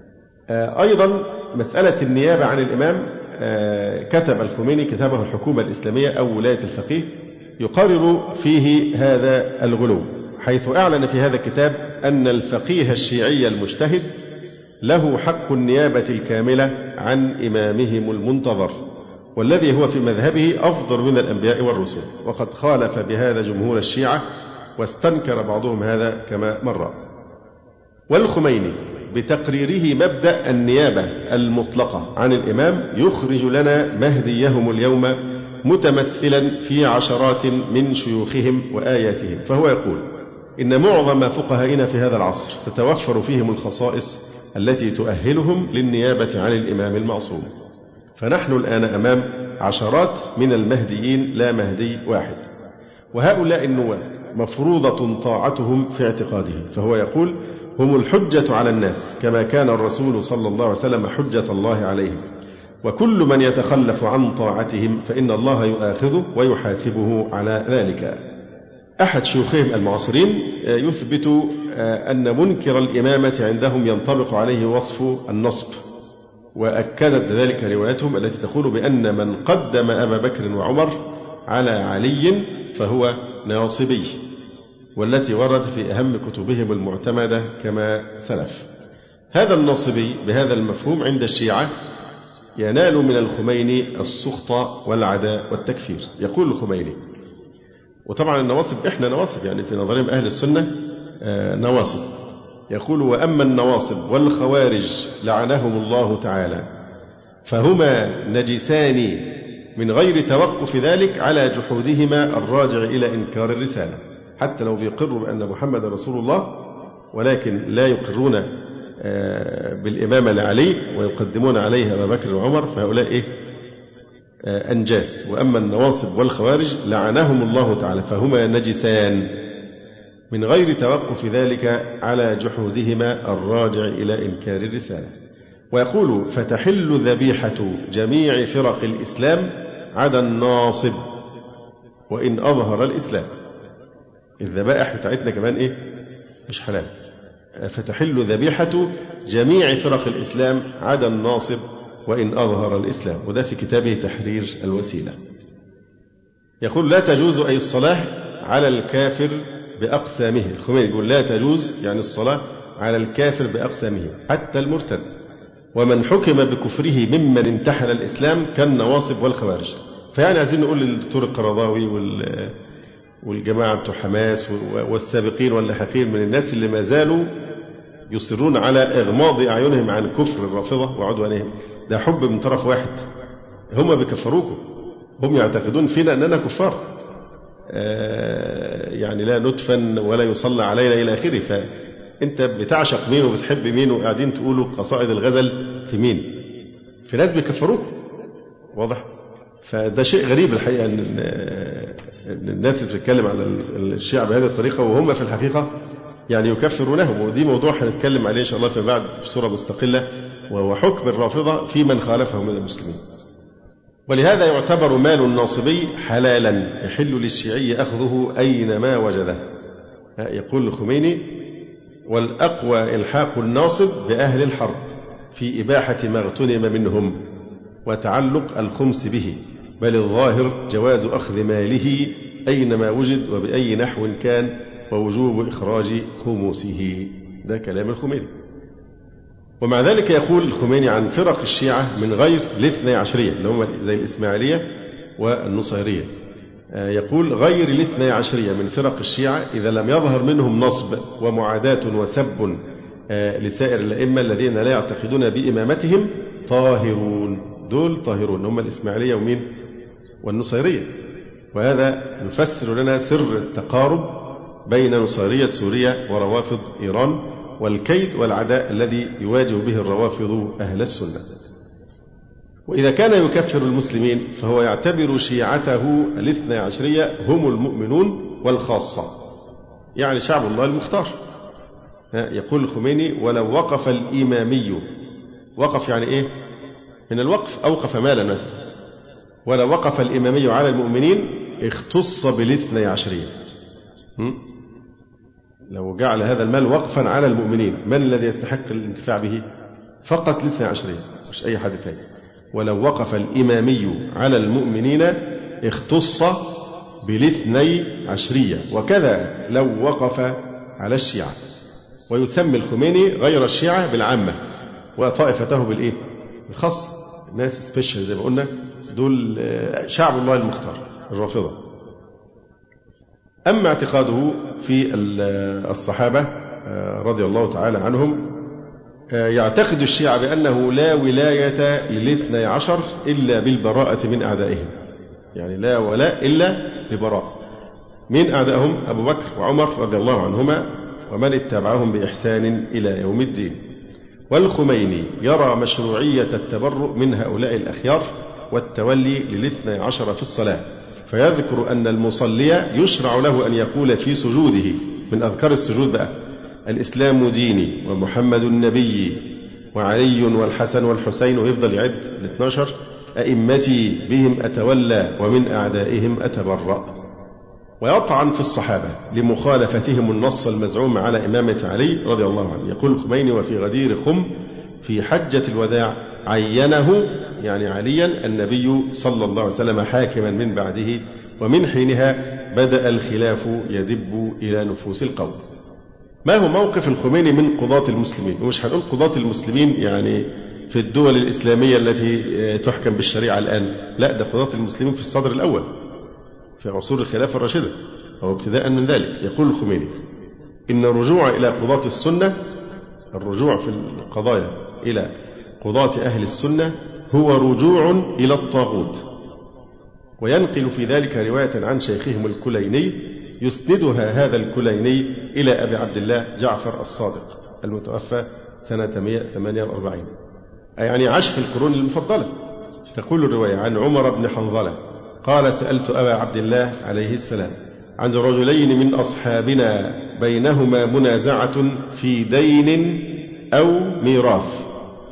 أيضا مسألة النيابة عن الإمام كتب الخميني كتابه الحكومة الإسلامية أو ولاية الفقيه يقرر فيه هذا الغلو، حيث أعلن في هذا الكتاب أن الفقيه الشيعي المجتهد له حق النيابة الكاملة عن إمامهم المنتظر، والذي هو في مذهبه أفضل من الأنبياء والرسل. وقد خالف بهذا جمهور الشيعة، واستنكر بعضهم هذا كما مر. والخميني بتقريره مبدأ النيابة المطلقة عن الإمام يخرج لنا مهديهم اليوم متمثلا في عشرات من شيوخهم وآياتهم. فهو يقول: إن معظم فقهائنا في هذا العصر تتوفر فيهم الخصائص التي تؤهلهم للنيابة عن الإمام المعصوم. فنحن الآن أمام عشرات من المهديين لا مهدي واحد، وهؤلاء النواب مفروضة طاعتهم في اعتقادهم. فهو يقول: هم الحجة على الناس كما كان الرسول صلى الله عليه وسلم حجة الله عليهم، وكل من يتخلف عن طاعتهم فإن الله يؤاخذه ويحاسبه على ذلك. أحد شيوخهم المعاصرين يثبت أن منكر الإمامة عندهم ينطبق عليه وصف النصب، وأكدت ذلك روايتهم التي تقول بأن من قدم أبا بكر وعمر على علي فهو ناصبي، والتي ورد في أهم كتبهم المعتمدة كما سلف. هذا الناصبي بهذا المفهوم عند الشيعة ينال من الخميني السخط والعداء والتكفير. يقول الخميني، وطبعا النواصب إحنا نواصب، يعني في نظرهم أهل السنة نواصب. يقول: وأما النواصب والخوارج لعنهم الله تعالى فهما نجسان من غير توقف ذلك على جحودهما الراجع إلى إنكار الرسالة. حتى لو بيقروا بأن محمد رسول الله ولكن لا يقرون بالإمامة لعلي ويقدمون عليه أبا بكر وعمر، فهؤلاء أنجاس. وأما النواصب والخوارج لعنهم الله تعالى فهما نجسان من غير توقف ذلك على جحودهما الراجع إلى إنكار الرسالة. ويقول: فتحل ذبيحة جميع فرق الإسلام عدا الناصب وإن أظهر الإسلام. الذبائح بتاعتنا كمان مش حلال. فتحل ذبيحة جميع فرق الإسلام عدا الناصب وإن أظهر الإسلام. وده في كتابه تحرير الوسيلة. يقول: لا تجوز أي الصلاة على الكافر بأقسامه. الخميني يقول: لا تجوز يعني الصلاة على الكافر بأقسامه حتى المرتد، ومن حكم بكفره ممن امتحن الإسلام كالنواصب والخوارج. فيعني عايزين نقول للدكتور القرضاوي والجماعة بتوع حماس والسابقين واللاحقين من الناس اللي ما زالوا يصرون على إغماض أعينهم عن كفر الرافضة وعدوانهم، ده حب من طرف واحد. هم بيكفروكم، هم يعتقدون فينا أننا كفار، يعني لا ندفن ولا يصلى علينا إلى آخره. فأنت بتعشق مين وبتحب مين وقاعدين تقولوا قصائد الغزل في مين؟ في ناس بيكفروكم، واضح؟ فده شيء غريب الحقيقة الناس اللي بتتكلم على الشيعة بهذه الطريقة وهم في الحقيقة يعني يكفرونهم، ودي موضوع هنتكلم عليه إن شاء الله في بعد بصورة مستقلة، وهو حكم الرافضة في من خالفه من المسلمين. ولهذا يعتبر مال الناصبي حلالا يحل للشيعي أخذه أينما وجده. يقول الخميني: والأقوى إلحاق الناصب بأهل الحرب في إباحة ما اغتنم منهم وتعلق الخمس به، بل الظاهر جواز أخذ ماله أينما وجد وبأي نحو كان ووجوب إخراج خموسه. ده كلام الخميني. ومع ذلك يقول الخميني عن فرق الشيعة من غير الاثني عشرية اللي هم زي الإسماعيلية والنصيرية، يقول: غير الاثني عشرية من فرق الشيعة إذا لم يظهر منهم نصب ومعاداة وسب لسائر الأئمة الذين لا يعتقدون بإمامتهم طاهرون. دول طاهرون هم الإسماعيلية ومين؟ والنصيرية. وهذا يفسر لنا سر التقارب بين نصيرية سوريا وروافض إيران والكيد والعداء الذي يواجه به الروافض أهل السنة. وإذا كان يكفر المسلمين فهو يعتبر شيعته الاثنى عشرية هم المؤمنون والخاصة، يعني شعب الله المختار. يقول الخميني: ولو وقف الإمامي، وقف يعني إيه؟ من الوقف، أوقف مالا مثلا. ولو وقف الإمامي على المؤمنين اختص بالاثنى عشرية. لو جعل هذا المال وقفا على المؤمنين، من الذي يستحق الانتفاع به؟ فقط الاثنى عشرية، مش أي حد ثاني. ولو وقف الإمامي على المؤمنين اختص بالاثني عشرية، وكذا لو وقف على الشيعة. ويسمي الخميني غير الشيعة بالعامة وطائفته بالإيه؟ الخاصة، الناس سبيشال زي ما قلنا، دول شعب الله المختار الرافضة. أما اعتقاده في الصحابة رضي الله تعالى عنهم، يعتقد الشيعة بأنه لا ولاية للاثني عشر إلا بالبراءة من أعدائهم، يعني لا ولاء إلا ببراء. من أعدائهم؟ أبو بكر وعمر رضي الله عنهما ومن اتبعهم بإحسان إلى يوم الدين. والخميني يرى مشروعية التبرؤ من هؤلاء الأخيار والتولي للاثني عشر في الصلاة، فيذكر أن المصلي يشرع له أن يقول في سجوده من أذكار السجود بقى: الإسلام ديني ومحمد النبي وعلي والحسن والحسين، ويفضل يعد 12: أئمتي بهم أتولى ومن أعدائهم أتبرأ. ويطعن في الصحابة لمخالفتهم النص المزعوم على إمامة علي رضي الله عنه. يقول الخميني: وفي غدير خم في حجة الوداع عينه، يعني عليا، النبي صلى الله عليه وسلم حاكما من بعده، ومن حينها بدأ الخلاف يدب إلى نفوس القوم. ما هو موقف الخميني من قضاة المسلمين؟ ومش هنقول قضاة المسلمين يعني في الدول الإسلامية التي تحكم بالشريعة الآن، لا، ده قضاة المسلمين في الصدر الأول في عصور الخلافة الراشدة أو ابتداء من ذلك. يقول الخميني: إن الرجوع إلى قضاة السنة، الرجوع في القضايا إلى قضاة أهل السنة، هو رجوع إلى الطاغوت. وينقل في ذلك رواية عن شيخهم الكليني يسندها هذا الكليني إلى أبي عبد الله جعفر الصادق المتوفى سنة 148، يعني عاش في القرون المفضلة. تقول الرواية عن عمر بن حنظلة قال: سألت أبا عبد الله عليه السلام عن رجلين من أصحابنا بينهما منازعة في دين أو ميراث،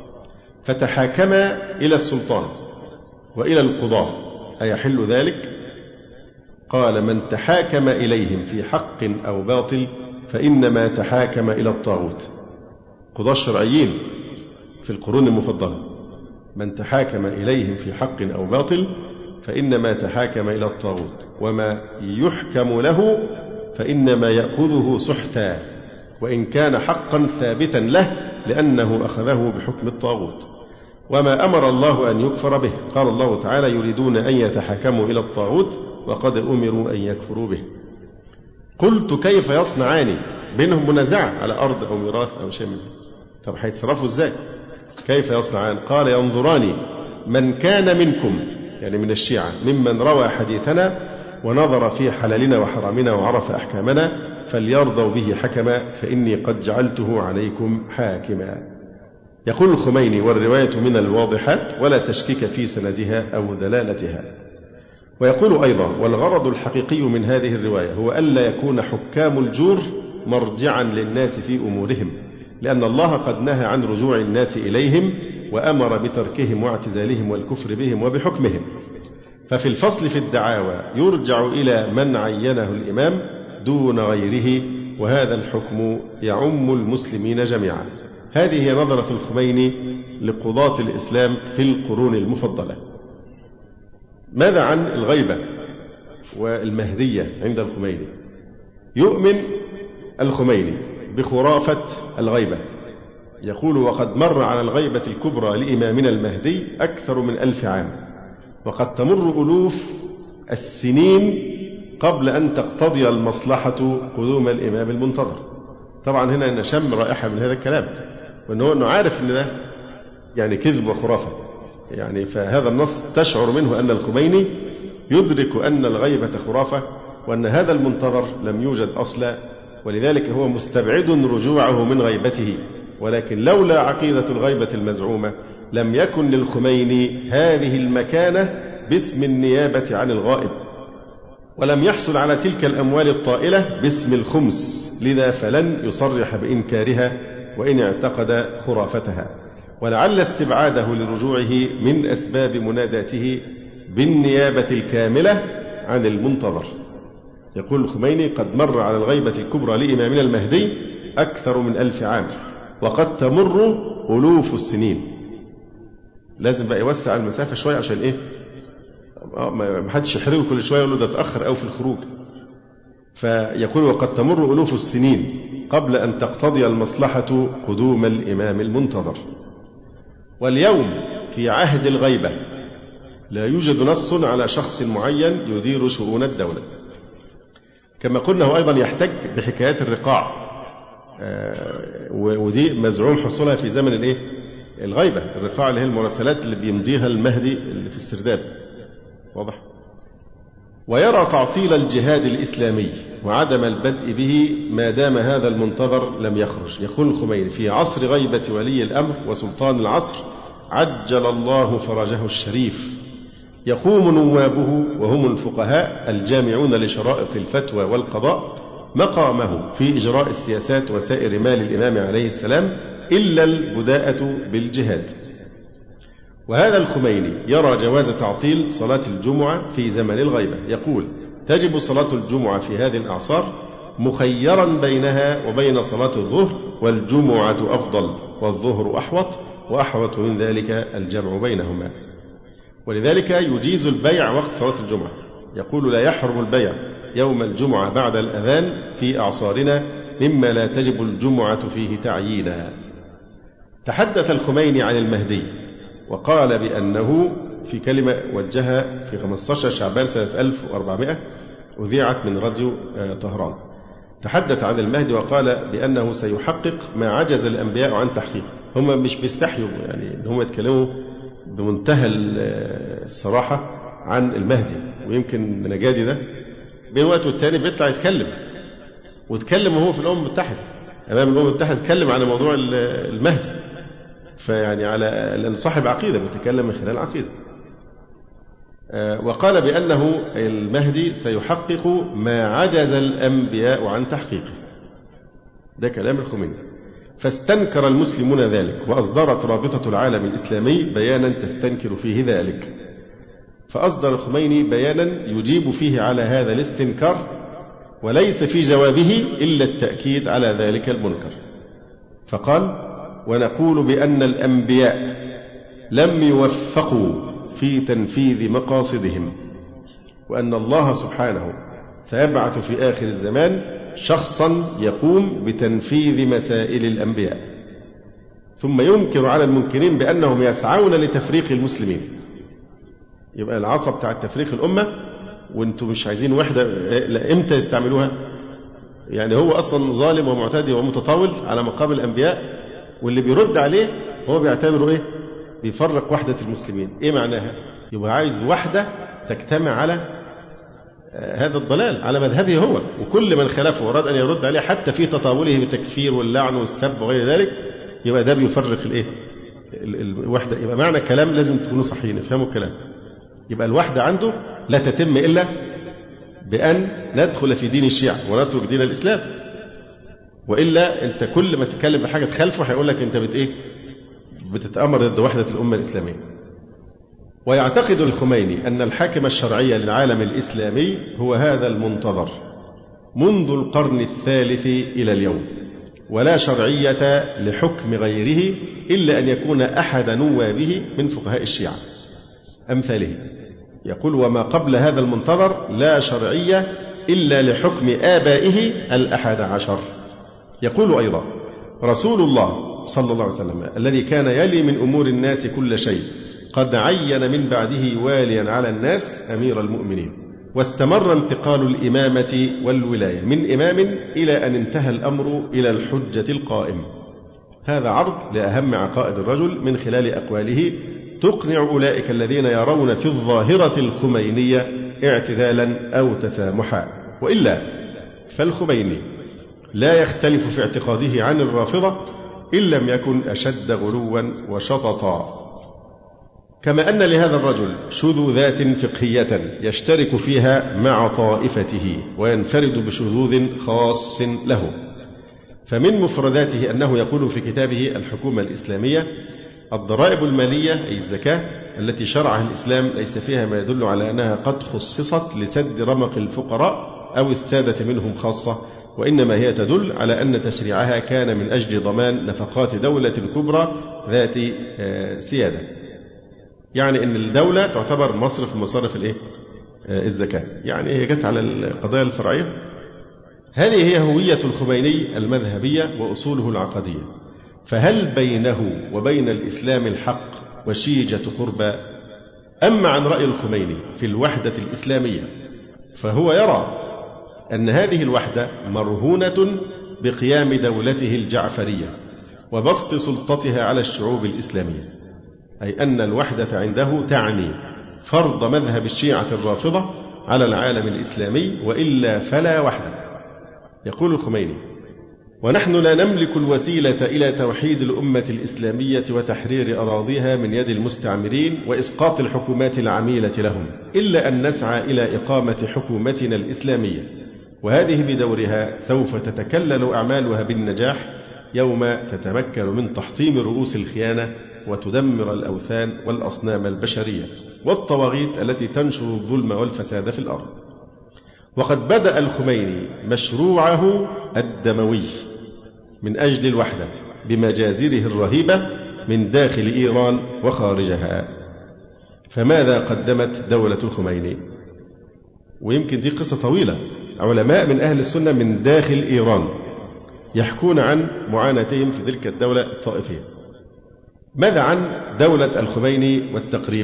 فتحاكما إلى السلطان وإلى القضاء، أيحل ذلك؟ قال: من تحاكم إليهم في حق أو باطل فإنما تحاكم إلى الطاغوت. قضاة الشرعيين في القرون المفضلة، من تحاكم إليهم في حق أو باطل فإنما تحاكم إلى الطاغوت، وما يحكم له فإنما يأخذه سحتا، وإن كان حقا ثابتا له لأنه أخذه بحكم الطاغوت. وما أمر الله أن يكفر به، قال الله تعالى: يريدون أن يتحاكموا إلى الطاغوت وقد أمروا أن يكفروا به. قلت: كيف يصنعان؟ بينهم منازعة على أرض أو ميراث أو شيء منه، طب هيتصرفوا إزاي؟ كيف يصنعان؟ قال: ينظران من كان منكم، يعني من الشيعة، ممن روى حديثنا ونظر في حلالنا وحرامنا وعرف أحكامنا، فليرضوا به حكما، فإني قد جعلته عليكم حاكما. يقول الخميني: والرواية من الواضحات ولا تشكيك في سندها أو دلالتها. ويقول أيضا: والغرض الحقيقي من هذه الرواية هو ألا يكون حكام الجور مرجعا للناس في أمورهم، لأن الله قد نهى عن رجوع الناس إليهم وأمر بتركهم واعتزالهم والكفر بهم وبحكمهم. ففي الفصل في الدعاوى يرجع إلى من عينه الإمام دون غيره، وهذا الحكم يعم المسلمين جميعا. هذه هي نظرة الخميني لقضاة الإسلام في القرون المفضلة. ماذا عن الغيبة والمهدية عند الخميني؟ يؤمن الخميني بخرافة الغيبة، يقول: وقد مر على الغيبة الكبرى لإمامنا المهدي أكثر من 1000 عام، وقد تمر ألوف السنين قبل أن تقتضي المصلحة قدوم الإمام المنتظر. طبعا هنا نشم رائحة من هذا الكلام، وأنه عارف أن ده يعني كذب وخرافة، يعني فهذا النص تشعر منه أن الخميني يدرك أن الغيبة خرافة، وأن هذا المنتظر لم يوجد أصلا، ولذلك هو مستبعد رجوعه من غيبته. ولكن لولا عقيدة الغيبة المزعومة لم يكن للخميني هذه المكانة باسم النيابة عن الغائب، ولم يحصل على تلك الأموال الطائلة باسم الخمس، لذا فلن يصرح بإنكارها وإن اعتقد خرافتها. ولعل استبعاده لرجوعه من أسباب مناداته بالنيابة الكاملة عن المنتظر. يقول الخميني: قد مر على الغيبة الكبرى لإمامنا المهدي أكثر من 1000 عام، وقد تمر ألوف السنين. لازم بقى يوسع المسافة شوية عشان إيه؟ ما حدش يحرقه كل شوية يقول له ده تأخر أو في الخروج. فيقول: وقد تمر ألوف السنين قبل أن تقتضي المصلحة قدوم الإمام المنتظر. واليوم في عهد الغيبة لا يوجد نص على شخص معين يدير شؤون الدولة. كما قلنا هو أيضا يحتج بحكايات الرقاع، ودي مزعوم حصولها في زمن الغيبة. الرقاع اللي هي المراسلات اللي بيمضيها المهدي اللي في السرداب، واضح. ويرى تعطيل الجهاد الإسلامي وعدم البدء به ما دام هذا المنتظر لم يخرج. يقول الخميني: في عصر غيبة ولي الأمر وسلطان العصر عجل الله فرجه الشريف، يقوم نوابه وهم الفقهاء الجامعون لشرائط الفتوى والقضاء مقامه في إجراء السياسات وسائر مال الإمام عليه السلام إلا البداءة بالجهاد. وهذا الخميني يرى جواز تعطيل صلاة الجمعة في زمن الغيبة. يقول: تجب صلاة الجمعة في هذه الأعصار مخيرا بينها وبين صلاة الظهر، والجمعة أفضل والظهر أحوط، وأحوط من ذلك الجمع بينهما. ولذلك يجيز البيع وقت صلاة الجمعة. يقول: لا يحرم البيع يوم الجمعة بعد الأذان في أعصارنا مما لا تجب الجمعة فيه تعيينا. تحدث الخميني عن المهدي وقال بأنه في كلمة وجهها في 15 شعبان سنة 1400 أذيعت من راديو طهران. تحدث عن المهدي وقال بأنه سيحقق ما عجز الأنبياء عن تحقيقه. هم مش بيستحيوا يعني إن هم يتكلموا بمنتهى الصراحة عن المهدي. ويمكن نجادي ده بين وقت والتاني بيطلع يتكلم، وتكلم وهو في الأمم المتحدة أمام الأمم المتحدة تكلم عن موضوع المهدي، فيعني على لأن صاحب عقيدة بيتكلم من خلال عقيدة. وقال بأنه المهدي سيحقق ما عجز الأنبياء عن تحقيقه. ده كلام الخميني. فاستنكر المسلمون ذلك، وأصدرت رابطة العالم الإسلامي بيانا تستنكر فيه ذلك. فأصدر الخميني بيانا يجيب فيه على هذا الاستنكار، وليس في جوابه إلا التأكيد على ذلك المنكر. فقال: ونقول بأن الأنبياء لم يوفقوا في تنفيذ مقاصدهم، وأن الله سبحانه سيبعث في آخر الزمان شخصا يقوم بتنفيذ مسائل الأنبياء. ثم ينكر على المنكرين بأنهم يسعون لتفريق المسلمين. يبقى العصا بتاع تفريق الأمة وانتم مش عايزين وحدة، إمتى يستعملوها؟ يعني هو أصلا ظالم ومعتدي ومتطاول على مقام الأنبياء، واللي بيرد عليه هو بيعتبره بيفرق وحدة المسلمين. إيه معناها؟ يبقى عايز وحدة تجتمع على هذا الضلال، على مذهبه هو، وكل من خلفه وراد أن يرد عليه حتى في تطاوله بالتكفير واللعن والسب وغير ذلك، يبقى ده بيفرق الوحدة. يبقى معنى الكلام لازم تكونوا صحيحين، افهموا الكلام. يبقى الوحدة عنده لا تتم إلا بأن ندخل في دين الشيعة ونترك دين الإسلام، وإلا أنت كل ما تتكلم بحاجة تخالفه هيقول لك أنت بتتأمر ضد وحدة الأمة الإسلامية. ويعتقد الخميني أن الحاكم الشرعي للعالم الإسلامي هو هذا المنتظر منذ القرن الثالث إلى اليوم، ولا شرعية لحكم غيره إلا أن يكون أحد نوابه من فقهاء الشيعة أمثاله. يقول: وما قبل هذا المنتظر لا شرعية إلا لحكم آبائه 11. يقول أيضا: رسول الله صلى الله عليه وسلم الذي كان يلي من أمور الناس كل شيء قد عين من بعده واليا على الناس أمير المؤمنين، واستمر انتقال الإمامة والولاية من إمام إلى أن انتهى الأمر إلى الحجة القائم. هذا عرض لأهم عقائد الرجل من خلال أقواله تقنع أولئك الذين يرون في الظاهرة الخمينية اعتدالا أو تسامحا، وإلا فالخميني لا يختلف في اعتقاده عن الرافضة إن لم يكن أشد غلوا وشططا. كما أن لهذا الرجل شذوذات فقهية يشترك فيها مع طائفته وينفرد بشذوذ خاص له. فمن مفرداته أنه يقول في كتابه الحكومة الإسلامية: الضرائب المالية أي الزكاة التي شرعها الإسلام ليس فيها ما يدل على أنها قد خصصت لسد رمق الفقراء أو السادة منهم خاصة، وإنما هي تدل على أن تشريعها كان من أجل ضمان نفقات دولة كبرى ذات سيادة. يعني أن الدولة تعتبر مصرف من مصارف الزكاة، يعني هي جت على القضايا الفرعية. هذه هي هوية الخميني المذهبية وأصوله العقدية. فهل بينه وبين الإسلام الحق وشيجة قربى؟ أما عن رأي الخميني في الوحدة الإسلامية فهو يرى أن هذه الوحدة مرهونة بقيام دولته الجعفرية وبسط سلطتها على الشعوب الإسلامية، أي أن الوحدة عنده تعني فرض مذهب الشيعة الرافضة على العالم الإسلامي، وإلا فلا وحدة. يقول الخميني: ونحن لا نملك الوسيلة إلى توحيد الأمة الإسلامية وتحرير أراضيها من يد المستعمرين وإسقاط الحكومات العميلة لهم، إلا أن نسعى إلى إقامة حكومتنا الإسلامية، وهذه بدورها سوف تتكلل أعمالها بالنجاح يوم تتمكن من تحطيم رؤوس الخيانة وتدمر الأوثان والأصنام البشرية والطواغيت التي تنشر الظلم والفساد في الأرض. وقد بدأ الخميني مشروعه الدموي من أجل الوحدة بمجازره الرهيبة من داخل إيران وخارجها. فماذا قدمت دولة الخميني؟ ويمكن دي قصة طويلة. علماء من أهل السنة من داخل إيران يحكون عن معاناتهم في تلك الدولة الطائفية. ماذا عن دولة الخميني والتقريب؟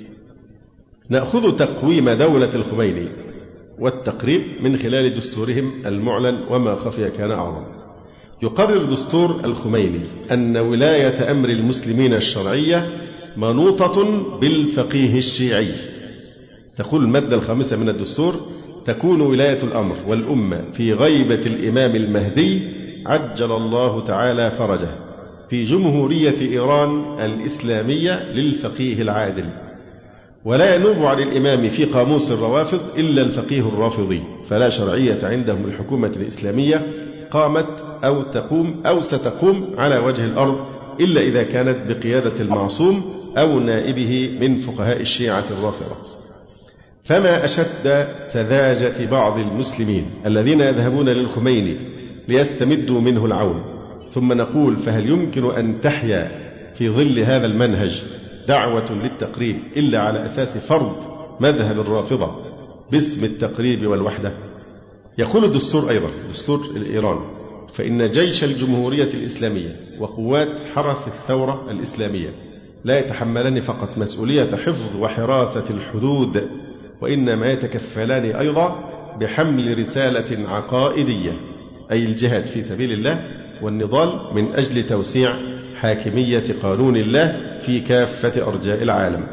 نأخذ تقويم دولة الخميني والتقريب من خلال دستورهم المعلن، وما خفي كان أعظم. يقرر دستور الخميني أن ولاية أمر المسلمين الشرعية منوطة بالفقيه الشيعي. تقول المادة 5 من الدستور: تكون ولاية الأمر والأمة في غيبة الإمام المهدي عجل الله تعالى فرجه في جمهورية إيران الإسلامية للفقيه العادل، ولا ينوب عن الإمام في قاموس الروافض إلا الفقيه الرافضي، فلا شرعية عندهم الحكومة الإسلامية قامت أو تقوم أو ستقوم على وجه الأرض إلا إذا كانت بقيادة المعصوم أو نائبه من فقهاء الشيعة الرافضة. فما أشد سذاجة بعض المسلمين الذين يذهبون للخميني ليستمدوا منه العون. ثم نقول: فهل يمكن أن تحيا في ظل هذا المنهج دعوة للتقريب إلا على أساس فرض مذهب الرافضة باسم التقريب والوحدة؟ يقول الدستور أيضا، دستور الإيران: فإن جيش الجمهورية الإسلامية وقوات حرس الثورة الإسلامية لا يتحملان فقط مسؤولية حفظ وحراسة الحدود، وإنما يتكفلان أيضا بحمل رسالة عقائدية، أي الجهاد في سبيل الله والنضال من أجل توسيع حاكمية قانون الله في كافة أرجاء العالم.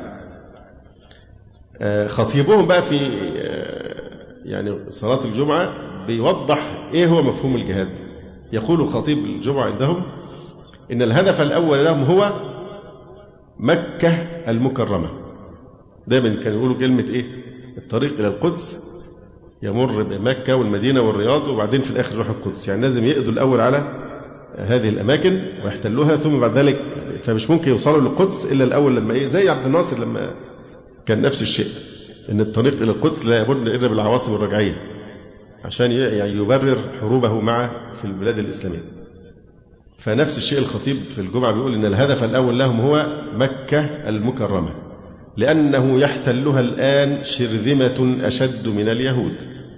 خطيبهم بقى في يعني صلاة الجمعة بيوضح إيه هو مفهوم الجهاد. يقول خطيب الجمعة عندهم: إن الهدف الأول لهم هو مكة المكرمة. دايما كانوا يقولوا كلمة إيه؟ الطريق إلى القدس يمر بمكة والمدينة والرياض وبعدين في الآخر يروح القدس، يعني لازم يقضوا الأول على هذه الأماكن ويحتلوها ثم بعد ذلك، فمش ممكن يوصلوا للقدس إلا الأول لما زي عبد الناصر لما كان نفس الشيء، إن الطريق إلى القدس لا يمر إلا بالعواصم الرجعية عشان يعني يبرر حروبه في البلاد الإسلامية. فنفس الشيء الخطيب في الجمعة بيقول إن الهدف الأول لهم هو مكة المكرمة، لأنه يحتلها الآن شرذمة أشد من اليهود،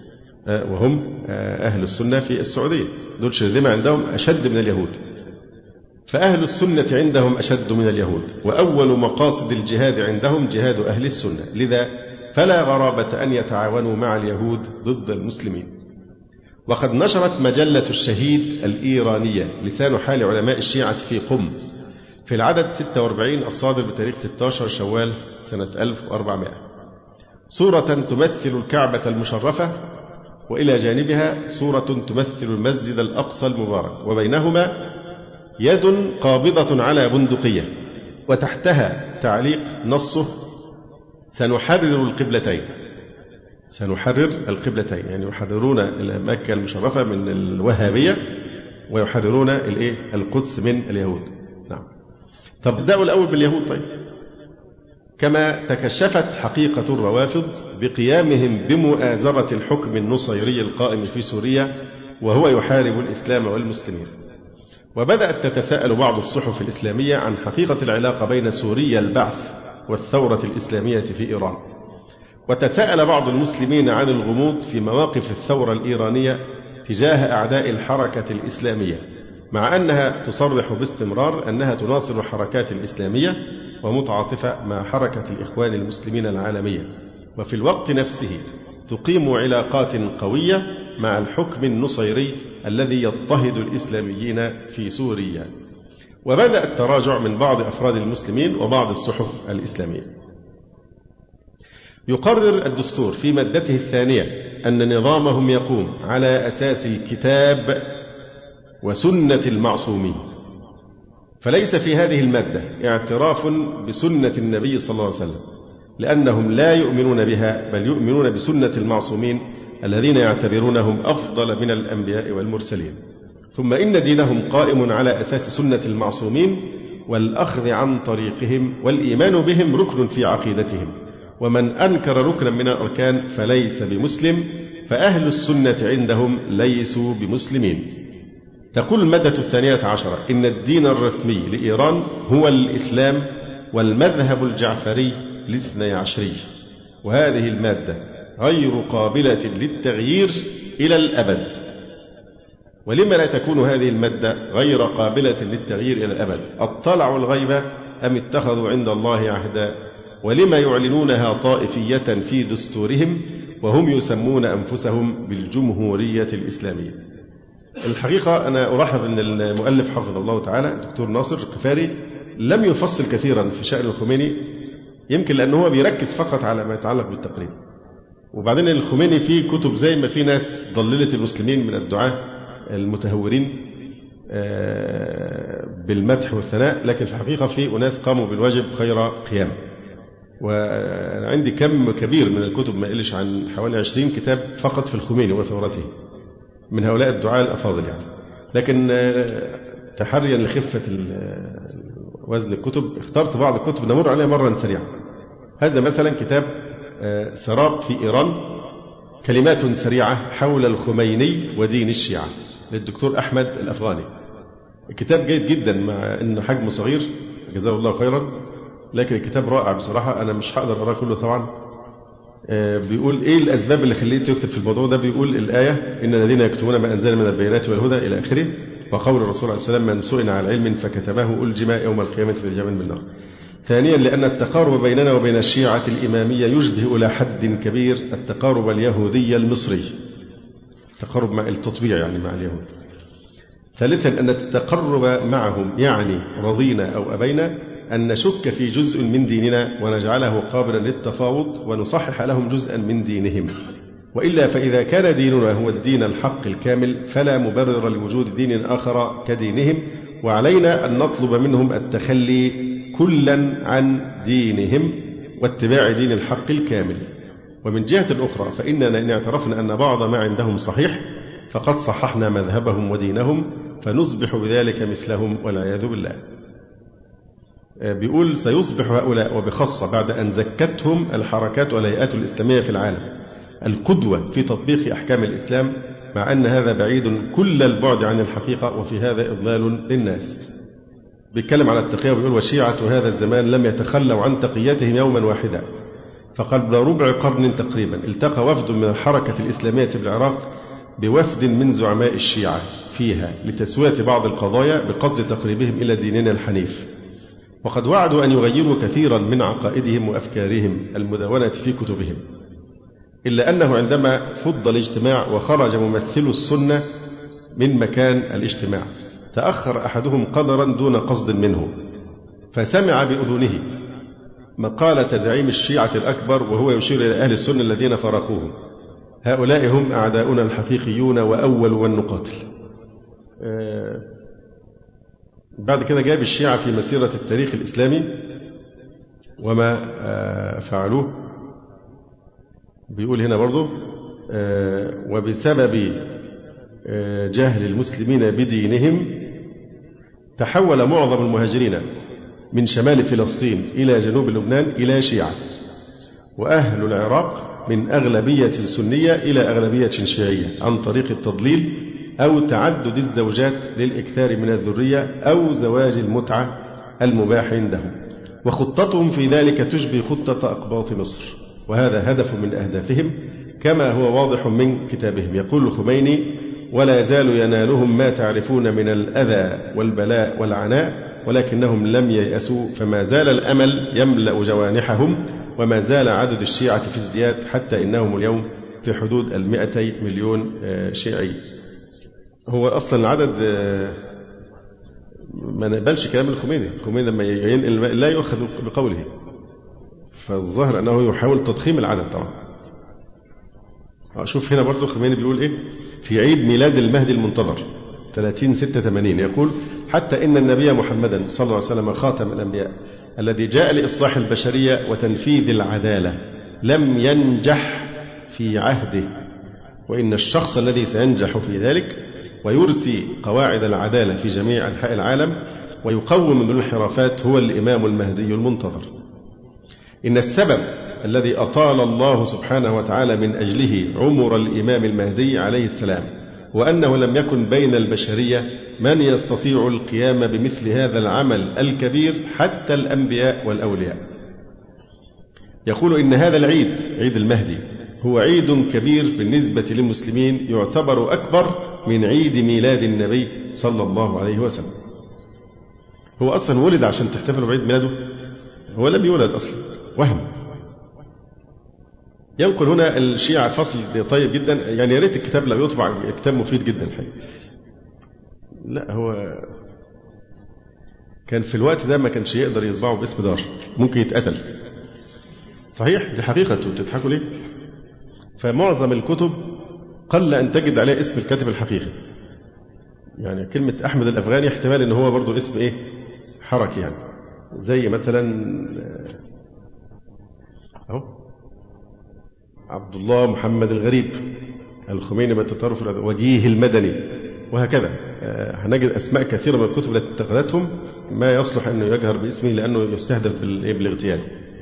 وهم أهل السنة في السعودية، دول شرذمة عندهم أشد من اليهود. فأهل السنة عندهم أشد من اليهود، وأول مقاصد الجهاد عندهم جهاد أهل السنة، لذا فلا غرابة أن يتعاونوا مع اليهود ضد المسلمين. وقد نشرت مجلة الشهيد الإيرانية لسان حال علماء الشيعة في قم في العدد 46 الصادر بتاريخ 16 شوال سنة 1400 صورة تمثل الكعبة المشرفة، وإلى جانبها صورة تمثل المسجد الأقصى المبارك، وبينهما يد قابضة على بندقية، وتحتها تعليق نصه: سنحرر القبلتين. سنحرر القبلتين، يعني يحررون مكة المشرفة من الوهابية ويحررون القدس من اليهود. نعم. طب بدأوا الأول باليهود. طيب، كما تكشفت حقيقة الروافض بقيامهم بمؤازرة الحكم النصيري القائم في سوريا وهو يحارب الإسلام والمسلمين. وبدأت تتساءل بعض الصحف الإسلامية عن حقيقة العلاقة بين سوريا البعث والثورة الإسلامية في إيران، وتساءل بعض المسلمين عن الغموض في مواقف الثورة الإيرانية تجاه أعداء الحركة الإسلامية، مع أنها تصرح باستمرار أنها تناصر الحركات الإسلامية ومتعاطفة مع حركة الإخوان المسلمين العالمية، وفي الوقت نفسه تقيم علاقات قوية مع الحكم النصيري الذي يضطهد الإسلاميين في سوريا. وبدأ التراجع من بعض أفراد المسلمين وبعض الصحف الإسلامية. يقرر الدستور في مادته الثانية أن نظامهم يقوم على أساس الكتاب وسنة المعصومين، فليس في هذه المادة اعتراف بسنة النبي صلى الله عليه وسلم، لأنهم لا يؤمنون بها، بل يؤمنون بسنة المعصومين الذين يعتبرونهم أفضل من الأنبياء والمرسلين. ثم إن دينهم قائم على أساس سنة المعصومين والأخذ عن طريقهم، والإيمان بهم ركن في عقيدتهم، ومن أنكر ركنا من الأركان فليس بمسلم، فأهل السنة عندهم ليسوا بمسلمين. تقول المادة 12 إن الدين الرسمي لإيران هو الإسلام والمذهب الجعفري ال12، وهذه المادة غير قابلة للتغيير إلى الأبد. ولما لا تكون هذه المادة غير قابلة للتغيير إلى الأبد؟ اطلعوا الغيب أم اتخذوا عند الله عهدا؟ ولما يعلنونها طائفية في دستورهم وهم يسمون أنفسهم بالجمهورية الإسلامية؟ الحقيقة أنا ألاحظ أن المؤلف حفظه الله تعالى الدكتور ناصر القفاري لم يفصل كثيرا في شأن الخميني، يمكن لأنه هو بيركز فقط على ما يتعلق بالتقليد. وبعدين الخميني فيه كتب زي ما في ناس ضللت المسلمين من الدعاة المتهورين بالمدح والثناء، لكن في الحقيقة في أناس قاموا بالواجب خير قيام. وعندي كم كبير من الكتب ما يقلش عن حوالي 20 كتاب فقط في الخميني وثورته من هؤلاء الدعاة الأفاضل يعني. لكن تحريا لخفة وزن الكتب اخترت بعض الكتب نمر عليها مرة سريعا. هذا مثلا كتاب سراب في إيران، كلمات سريعة حول الخميني ودين الشيعة للدكتور أحمد الأفغاني. الكتاب جيد جدا مع أنه حجمه صغير جزاه الله خيرا، لكن الكتاب رائع بصراحة. أنا مش هقدر أقرأه كله طبعا. بيقول إيه الأسباب اللي خليته يكتب في الموضوع ده. بيقول الآية إن الذين يكتمون ما أنزل من البينات والهدى إلى آخره، وقول الرسول عليه السلام من سئل عن علم فكتمه ألجم يوم القيامة بالجمل من النار. ثانيا لأن التقارب بيننا وبين الشيعة الإمامية يشبه إلى حد كبير التقارب اليهودي المصري، تقارب مع التطبيع يعني مع اليهود. ثالثا أن التقرب معهم يعني رضينا أو أبينا أن نشك في جزء من ديننا ونجعله قابلا للتفاوض ونصحح لهم جزءا من دينهم، وإلا فإذا كان ديننا هو الدين الحق الكامل فلا مبرر لوجود دين آخر كدينهم، وعلينا أن نطلب منهم التخلي كلا عن دينهم واتباع دين الحق الكامل. ومن جهة أخرى فإننا إن اعترفنا أن بعض ما عندهم صحيح فقد صححنا مذهبهم ودينهم فنصبح بذلك مثلهم والعياذ بالله. بيقول سيصبح هؤلاء وبخاصة بعد أن زكتهم الحركات والهيئات الإسلامية في العالم القدوة في تطبيق أحكام الإسلام، مع أن هذا بعيد كل البعد عن الحقيقة وفي هذا إضلال للناس. بيتكلم على التقية ويقول وشيعة هذا الزمان لم يتخلوا عن تقيتهم يوما واحدا، فقبل ربع قرن تقريبا التقى وفد من الحركة الإسلامية في العراق بوفد من زعماء الشيعة فيها لتسوية بعض القضايا بقصد تقريبهم إلى ديننا الحنيف، وقد وعدوا أن يغيروا كثيرا من عقائدهم وأفكارهم المدونة في كتبهم، إلا أنه عندما فض الاجتماع وخرج ممثل السنة من مكان الاجتماع تأخر أحدهم قدرا دون قصد منه، فسمع بأذنه مقالة زعيم الشيعة الأكبر وهو يشير إلى أهل السنة الذين فارقوهم: هؤلاء هم أعداؤنا الحقيقيون وأول من نقاتل. بعد كده جاب الشيعة في مسيرة التاريخ الإسلامي وما فعلوه. بيقول هنا برضو وبسبب جهل المسلمين بدينهم تحول معظم المهاجرين من شمال فلسطين إلى جنوب لبنان إلى شيعة، وأهل العراق من أغلبية سنية إلى أغلبية شيعية عن طريق التضليل أو تعدد الزوجات للإكثار من الذرية أو زواج المتعة المباح عندهم، وخطتهم في ذلك تشبه خطة أقباط مصر، وهذا هدف من أهدافهم كما هو واضح من كتابهم. يقول الخميني ولا يزال ينالهم ما تعرفون من الأذى والبلاء والعناء ولكنهم لم ييأسوا، فما زال الأمل يملأ جوانحهم، وما زال عدد الشيعة في ازدياد حتى إنهم اليوم في حدود 200 مليون شيعي. هو أصلا العدد ما نقبلش كلام الخميني لما ينقل لا يؤخذ بقوله، فالظاهر أنه يحاول تضخيم العدد طبعا. شوف هنا برضو الخميني بيقول إيه في عيد ميلاد المهدي المنتظر 30/6/80، يقول حتى إن النبي محمدا صلى الله عليه وسلم خاتم الأنبياء الذي جاء لإصلاح البشرية وتنفيذ العدالة لم ينجح في عهده، وإن الشخص الذي سينجح في ذلك ويرسي قواعد العدالة في جميع أنحاء العالم ويقوم من الانحرافات هو الإمام المهدي المنتظر. إن السبب الذي أطال الله سبحانه وتعالى من أجله عمر الإمام المهدي عليه السلام وأنه لم يكن بين البشرية من يستطيع القيام بمثل هذا العمل الكبير حتى الأنبياء والأولياء. يقول إن هذا العيد، عيد المهدي، هو عيد كبير بالنسبة للمسلمين يعتبر أكبر من عيد ميلاد النبي صلى الله عليه وسلم. هو أصلا ولد عشان تحتفلوا بعيد ميلاده؟ هو لم يولد أصلا، وهم. ينقل هنا الشيعة فصل طيب جدا، يعني يا ريت الكتاب لو يطبع، كتاب مفيد جدا الحقيقة. لا هو كان في الوقت ده ما كانش يقدر يطبعه باسم دار، ممكن يتقتل. صحيح، دي حقيقة، بتضحكوا ليه؟ فمعظم الكتب قل أن تجد عليه اسم الكاتب الحقيقي. يعني كلمة أحمد الأفغاني احتمال أنه هو برضو اسم إيه؟ حركي، يعني زي مثلا عبد الله محمد الغريب، الخميني بالتطرف وجيه المدني، وهكذا. هنجد أسماء كثيرة من الكتب التي اتخذتهم ما يصلح أنه يجهر باسمه لأنه يستهدف بالاغتيال.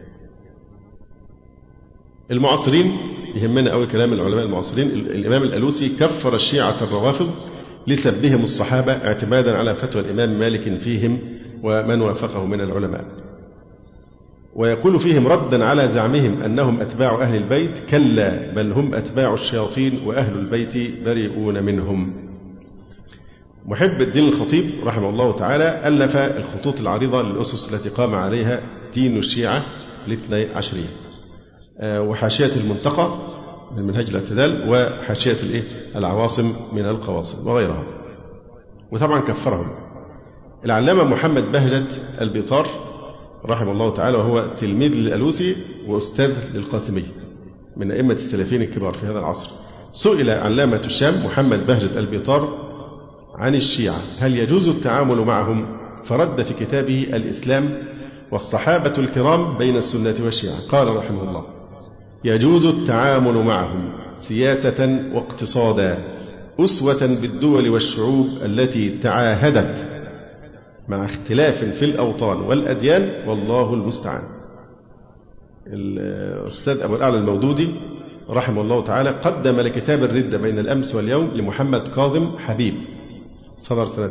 المعاصرين يهمنا أوي كلام العلماء المعاصرين. الإمام الألوسي كفر الشيعة الروافض لسبهم الصحابة اعتمادا على فتوى الإمام مالك فيهم ومن وافقه من العلماء، ويقول فيهم ردا على زعمهم أنهم أتباع أهل البيت: كلا بل هم أتباع الشياطين وأهل البيت بريئون منهم. محب الدين الخطيب رحمه الله تعالى ألف الخطوط العريضة للأسس التي قام عليها دين الشيعة الاثني عشرية، وحاشية المنتقى من منهج الاعتدال، وحاشية العواصم من القواصم وغيرها. وطبعا كفرهم العلامة محمد بهجت البيطار رحمه الله تعالى، وهو تلميذ للألوسي وأستاذ للقاسمي من أئمة السلفيين الكبار في هذا العصر. سئل علامة الشام محمد بهجت البيطار عن الشيعة هل يجوز التعامل معهم، فرد في كتابه الإسلام والصحابة الكرام بين السنة والشيعة، قال رحمه الله: يجوز التعامل معهم سياسة واقتصادا أسوة بالدول والشعوب التي تعاهدت مع اختلاف في الأوطان والأديان، والله المستعان. الأستاذ أبو الأعلى المودودي رحمه الله تعالى قدم لكتاب الردة بين الأمس واليوم لمحمد كاظم حبيب، صدر سنة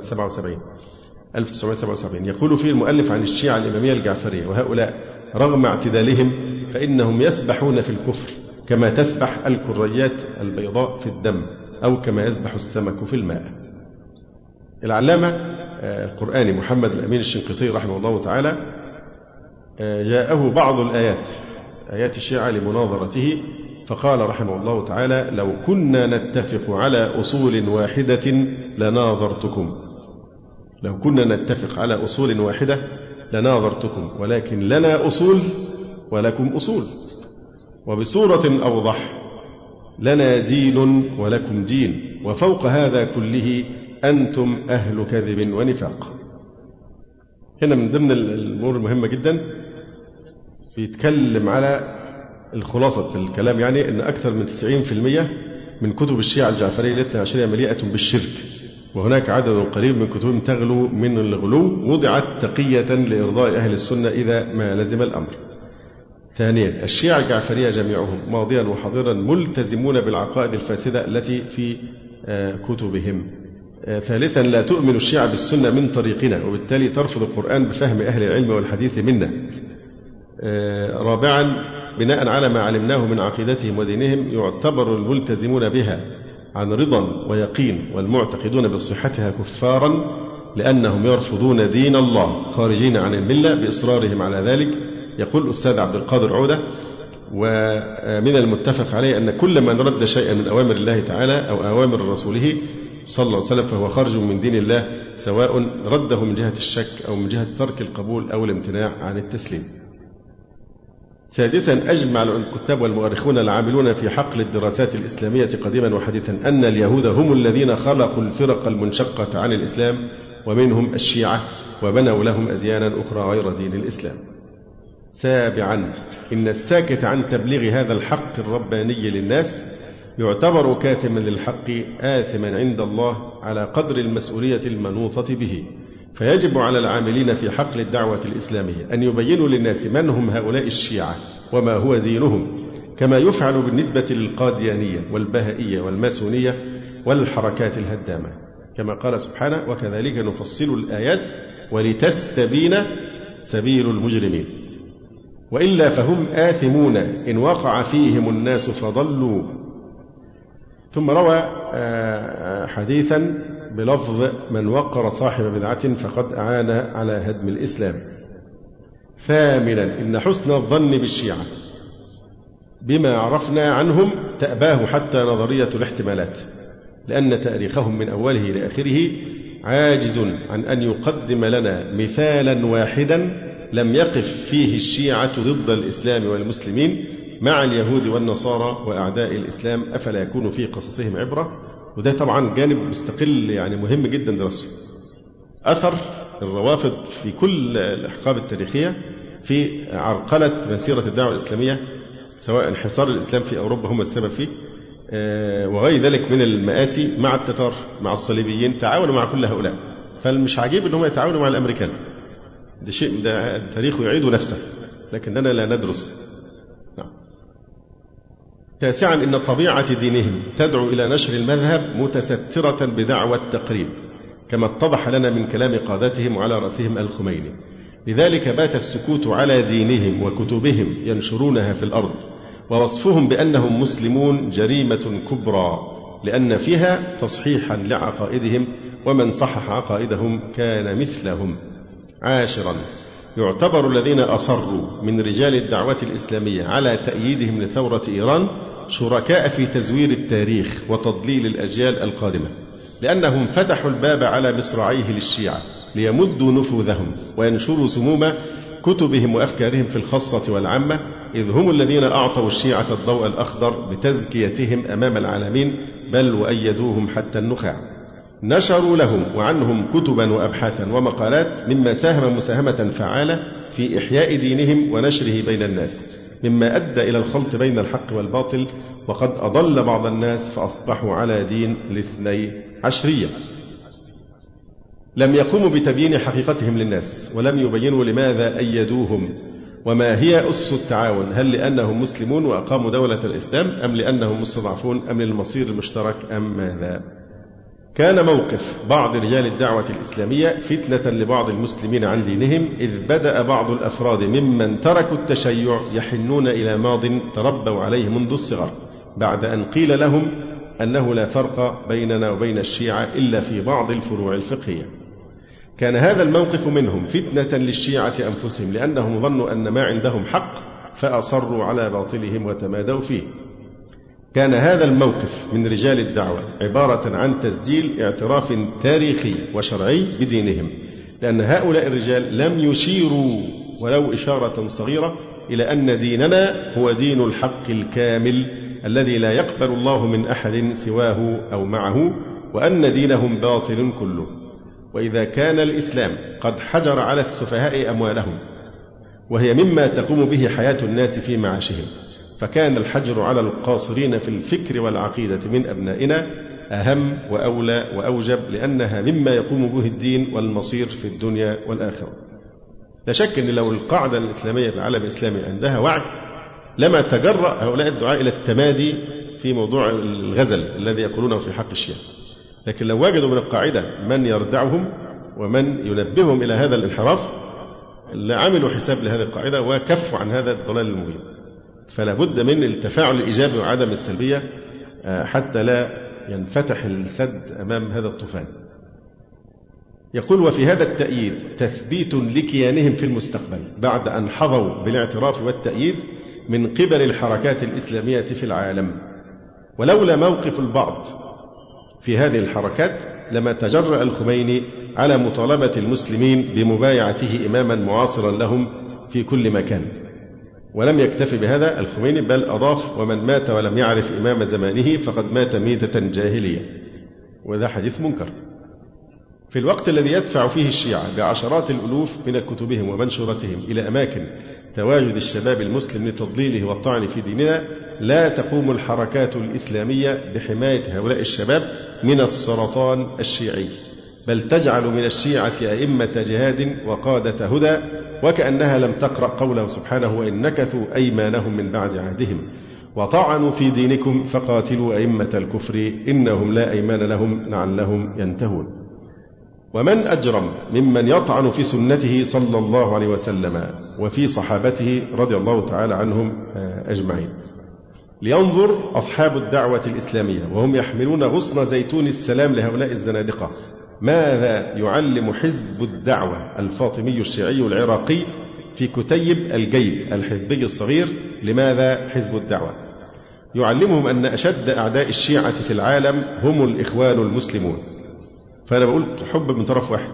1977. يقول فيه المؤلف عن الشيعة الإمامية الجعفرية: وهؤلاء رغم اعتدالهم فإنهم يسبحون في الكفر كما تسبح الكريات البيضاء في الدم، أو كما يسبح السمك في الماء. العلامة القرآني محمد الأمين الشنقيطي رحمه الله تعالى جاءه بعض الآيات، آيات الشيعة، لمناظرته، فقال رحمه الله تعالى: لو كنا نتفق على أصول واحدة لناظرتكم، لو كنا نتفق على أصول واحدة لناظرتكم، ولكن لنا أصول ولكم أصول، وبصورة أوضح: لنا دين ولكم دين، وفوق هذا كله أنتم أهل كذب ونفاق. هنا من ضمن الأمور المهمة جدا بيتكلم على الخلاصة الكلام، يعني أن أكثر من 90% من كتب الشيعة الجعفرية الاثنى عشرية مليئة بالشرك، وهناك عدد قليل من كتبهم تغلو من الغلو، وضعت تقية لإرضاء أهل السنة إذا ما لزم الأمر. ثانيا، الشيعة الجعفرية جميعهم ماضيا وحاضرا ملتزمون بالعقائد الفاسدة التي في كتبهم. ثالثا، لا تؤمن الشيعة بالسنة من طريقنا، وبالتالي ترفض القرآن بفهم أهل العلم والحديث منا. رابعا، بناء على ما علمناه من عقيدتهم ودينهم يعتبر الملتزمون بها عن رضا ويقين، والمعتقدون بصحتها كفارا، لأنهم يرفضون دين الله خارجين عن الملة بإصرارهم على ذلك. يقول الأستاذ عبد القادر عودة: ومن المتفق عليه أن كل من رد شيئا من أوامر الله تعالى أو أوامر رسوله صلى الله عليه وسلم فهو خارج من دين الله، سواء رده من جهة الشك أو من جهة ترك القبول أو الامتناع عن التسليم. سادسا، أجمع الكتاب والمؤرخون العاملون في حقل الدراسات الإسلامية قديما وحديثا أن اليهود هم الذين خلقوا الفرق المنشقة عن الإسلام، ومنهم الشيعة، وبنوا لهم أديانا أخرى غير دين الإسلام. سابعا، إن الساكت عن تبليغ هذا الحق الرباني للناس يعتبر كاتما للحق آثما عند الله على قدر المسؤولية المنوطة به، فيجب على العاملين في حقل الدعوة الإسلامية أن يبينوا للناس من هم هؤلاء الشيعة وما هو دينهم، كما يفعل بالنسبة للقاديانية والبهائية والماسونية والحركات الهدامة، كما قال سبحانه: وكذلك نفصل الآيات ولتستبين سبيل المجرمين، وإلا فهم آثمون إن وقع فيهم الناس فضلوا. ثم روى حديثا بلفظ: من وقر صاحب بدعة فقد أعان على هدم الإسلام. ثامنا، إن حسن الظن بالشيعة بما عرفنا عنهم تأباه حتى نظرية الاحتمالات، لأن تاريخهم من أوله لآخره عاجز عن أن يقدم لنا مثالا واحدا لم يقف فيه الشيعة ضد الإسلام والمسلمين مع اليهود والنصارى وأعداء الإسلام، أفلا يكون في قصصهم عبرة؟ وده طبعا جانب مستقل يعني مهم جدا دراسته. أثر الروافض في كل الأحقاب التاريخية في عرقلة مسيرة الدعوة الإسلامية، سواء انحصار الإسلام في أوروبا هم السبب فيه وغير ذلك من المآسي، مع التتار، مع الصليبيين، تعاونوا مع كل هؤلاء. فالمش عجيب أنهم يتعاونوا مع الأمريكان، ده شيء ده التاريخ يعيد نفسه، لكننا لا ندرس. تاسعا، إن طبيعة دينهم تدعو إلى نشر المذهب متسترة بدعوى التقريب، كما اتضح لنا من كلام قادتهم وعلى رأسهم الخميني. لذلك بات السكوت على دينهم وكتبهم ينشرونها في الأرض، ووصفهم بأنهم مسلمون جريمة كبرى، لأن فيها تصحيحا لعقائدهم، ومن صحح عقائدهم كان مثلهم. عاشرا، يعتبر الذين أصروا من رجال الدعوة الإسلامية على تأييدهم لثورة إيران شركاء في تزوير التاريخ وتضليل الأجيال القادمة، لأنهم فتحوا الباب على مصراعيه للشيعة ليمدوا نفوذهم وينشروا سموم كتبهم وأفكارهم في الخاصة والعامة، إذ هم الذين أعطوا الشيعة الضوء الأخضر بتزكيتهم أمام العالمين، بل وأيدوهم حتى النخاع. نشروا لهم وعنهم كتبا وأبحاثا ومقالات، مما ساهم مساهمة فعالة في إحياء دينهم ونشره بين الناس، مما أدى إلى الخلط بين الحق والباطل، وقد أضل بعض الناس فأصبحوا على دين الاثني عشرية. لم يقوموا بتبيين حقيقتهم للناس، ولم يبينوا لماذا أيدوهم، وما هي أسس التعاون، هل لأنهم مسلمون وأقاموا دولة الإسلام، أم لأنهم مستضعفون، أم للمصير المشترك، أم ماذا؟ كان موقف بعض رجال الدعوة الإسلامية فتنة لبعض المسلمين عن دينهم، إذ بدأ بعض الأفراد ممن تركوا التشيع يحنون إلى ماض تربوا عليه منذ الصغر، بعد أن قيل لهم أنه لا فرق بيننا وبين الشيعة إلا في بعض الفروع الفقهية. كان هذا الموقف منهم فتنة للشيعة أنفسهم، لأنهم ظنوا أن ما عندهم حق فأصروا على باطلهم وتمادوا فيه. كان هذا الموقف من رجال الدعوة عبارة عن تسجيل اعتراف تاريخي وشرعي بدينهم، لأن هؤلاء الرجال لم يشيروا ولو إشارة صغيرة إلى أن ديننا هو دين الحق الكامل الذي لا يقبل الله من أحد سواه أو معه، وأن دينهم باطل كله. وإذا كان الإسلام قد حجر على السفهاء أموالهم، وهي مما تقوم به حياة الناس في معاشهم، فكان الحجر على القاصرين في الفكر والعقيدة من أبنائنا أهم وأولى وأوجب، لأنها مما يقوم به الدين والمصير في الدنيا والآخرة. لا شك أن لو القاعدة الإسلامية في العالم الإسلامي عندها وعي لما تجرأ هؤلاء الدعاء إلى التمادي في موضوع الغزل الذي يقولونه في حق الشيعة، لكن لو وجدوا من القاعدة من يردعهم ومن ينبههم إلى هذا الانحراف لعملوا حساب لهذه القاعدة وكفوا عن هذا الضلال المبين. فلا بد من التفاعل الإيجابي وعدم السلبية حتى لا ينفتح السد أمام هذا الطوفان. يقول: وفي هذا التأييد تثبيت لكيانهم في المستقبل بعد أن حظوا بالاعتراف والتأييد من قبل الحركات الإسلامية في العالم. ولولا موقف البعض في هذه الحركات لما تجرأ الخميني على مطالبة المسلمين بمبايعته إماما معاصرا لهم في كل مكان. ولم يكتفي بهذا الخميني، بل أضاف: ومن مات ولم يعرف إمام زمانه فقد مات ميتة جاهلية. وذا حديث منكر. في الوقت الذي يدفع فيه الشيعة بعشرات الألوف من كتبهم ومنشوراتهم إلى أماكن تواجد الشباب المسلم لتضليله والطعن في ديننا، لا تقوم الحركات الإسلامية بحماية هؤلاء الشباب من السرطان الشيعي، بل تجعل من الشيعة أئمة جهاد وقادة هدى، وكأنها لم تقرأ قوله سبحانه: وإن نكثوا أيمانهم من بعد عهدهم وطعنوا في دينكم فقاتلوا أئمة الكفر إنهم لا أيمان لهم لعلهم ينتهون. ومن أجرم ممن يطعن في سنته صلى الله عليه وسلم وفي صحابته رضي الله تعالى عنهم أجمعين. لينظر أصحاب الدعوة الإسلامية وهم يحملون غصن زيتون السلام لهؤلاء الزنادقة ماذا يعلم حزب الدعوة الفاطمي الشيعي العراقي في كتيب الجيب الحزبي الصغير. لماذا حزب الدعوة؟ يعلمهم أن أشد أعداء الشيعة في العالم هم الإخوان المسلمون. فأنا بقول حب من طرف واحد،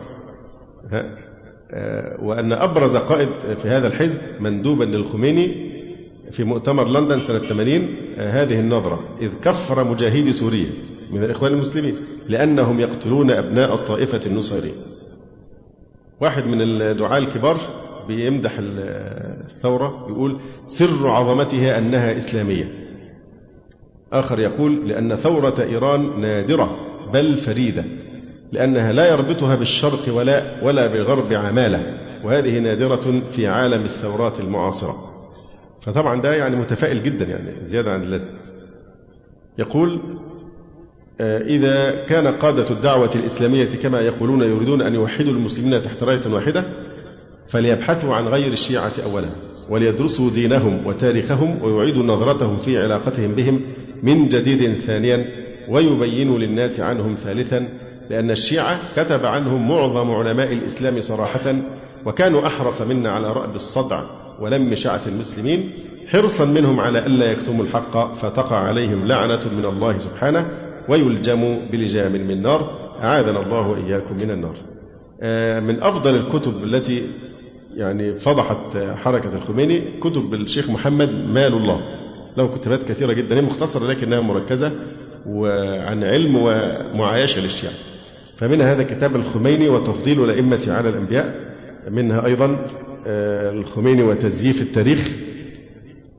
وأن أبرز قائد في هذا الحزب مندوبا للخميني في مؤتمر لندن سنة 80 هذه النظرة، إذ كفر مجاهدي سوريا من الإخوان المسلمين لأنهم يقتلون أبناء الطائفة النصيرية. واحد من الدعاة الكبار بيمدح الثورة يقول: سر عظمتها أنها إسلامية. آخر يقول: لأن ثورة إيران نادرة بل فريدة، لأنها لا يربطها بالشرق ولا بالغرب عمالة، وهذه نادرة في عالم الثورات المعاصرة. فطبعا ده يعني متفائل جدا، يعني زيادة عن اللازم. يقول: إذا كان قادة الدعوة الإسلامية كما يقولون يريدون أن يوحدوا المسلمين تحت راية واحدة، فليبحثوا عن غير الشيعة أولا، وليدرسوا دينهم وتاريخهم ويعيدوا نظرتهم في علاقتهم بهم من جديد ثانيا، ويبينوا للناس عنهم ثالثا، لأن الشيعة كتب عنهم معظم علماء الإسلام صراحة، وكانوا أحرص منا على رأب الصدع ولم شعث المسلمين، حرصا منهم على ألا يكتموا الحق فتقع عليهم لعنة من الله سبحانه ويلجموا بلجام من نار، أعاذنا الله وإياكم من النار. من أفضل الكتب التي يعني فضحت حركة الخميني كتب الشيخ محمد مال الله، له كتابات كثيرة جدا، هي مختصرة لكنها مركزة وعن علم ومعايشة للشيعة. فمنها هذا كتاب الخميني وتفضيل الأئمة على الأنبياء، منها أيضا الخميني وتزييف التاريخ،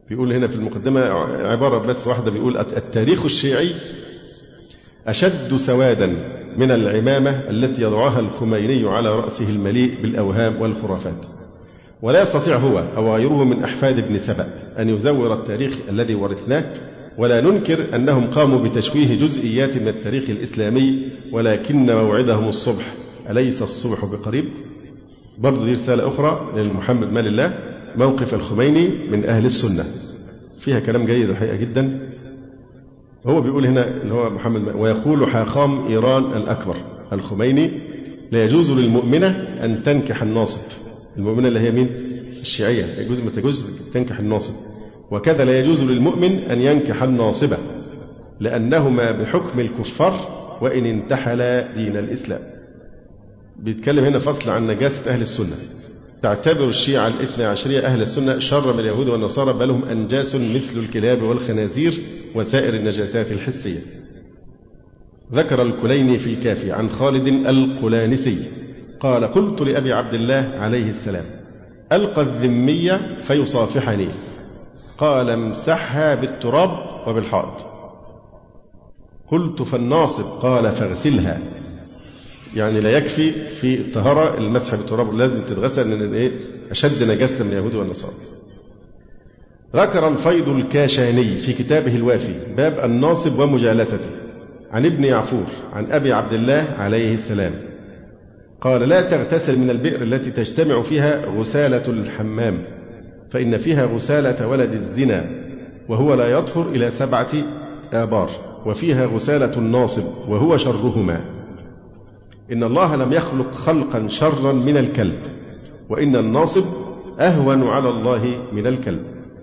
بيقول هنا في المقدمة عبارة بس واحدة، بيقول التاريخ الشيعي أشد سوادا من العمامة التي يضعها الخميني على رأسه المليء بالأوهام والخرافات، ولا يستطيع هو أو غيره من أحفاد ابن سبأ أن يزور التاريخ الذي ورثناه، ولا ننكر أنهم قاموا بتشويه جزئيات من التاريخ الإسلامي، ولكن موعدهم الصبح، أليس الصبح بقريب؟ برضو دي رسالة أخرى لمحمد مال الله، موقف الخميني من أهل السنة، فيها كلام جيد الحقيقة جدا. هو بيقول هنا اللي هو محمد مال، ويقول حاخام إيران الأكبر الخميني: لا يجوز للمؤمنة أن تنكح الناصب. المؤمنة اللي هي مين؟ الشيعية، يجوز ما تجوز تنكح الناصب، وكذا لا يجوز للمؤمن أن ينكح الناصبة، لأنهما بحكم الكفار وإن انتحل دين الإسلام. بيتكلم هنا فصل عن نجاسة أهل السنة. تعتبر الشيعة الاثنى عشرية أهل السنة شر من اليهود والنصارى، بل هم أنجاس مثل الكلاب والخنازير وسائر النجاسات الحسية. ذكر الكليني في الكافي عن خالد القلانسي قال: قلت لأبي عبد الله عليه السلام: ألقى الذمية فيصافحني، قال: امسحها بالتراب وبالحائط. قلت: فالناصب؟ قال: فاغسلها. يعني لا يكفي في الطهارة المسح بالتراب، لازم تتغسل من أشد نجاسة من اليهود والنصارى. ذكر الفيض الكاشاني في كتابه الوافي باب الناصب ومجالسته عن ابن يعفور عن أبي عبد الله عليه السلام قال: لا تغتسل من البئر التي تجتمع فيها غسالة الحمام، فإن فيها غسالة ولد الزنا وهو لا يطهر إلى 7 آبار، وفيها غسالة الناصب وهو شرهما. إن الله لم يخلق خلقا شرا من الكلب، وإن الناصب أهون على الله من الكلب.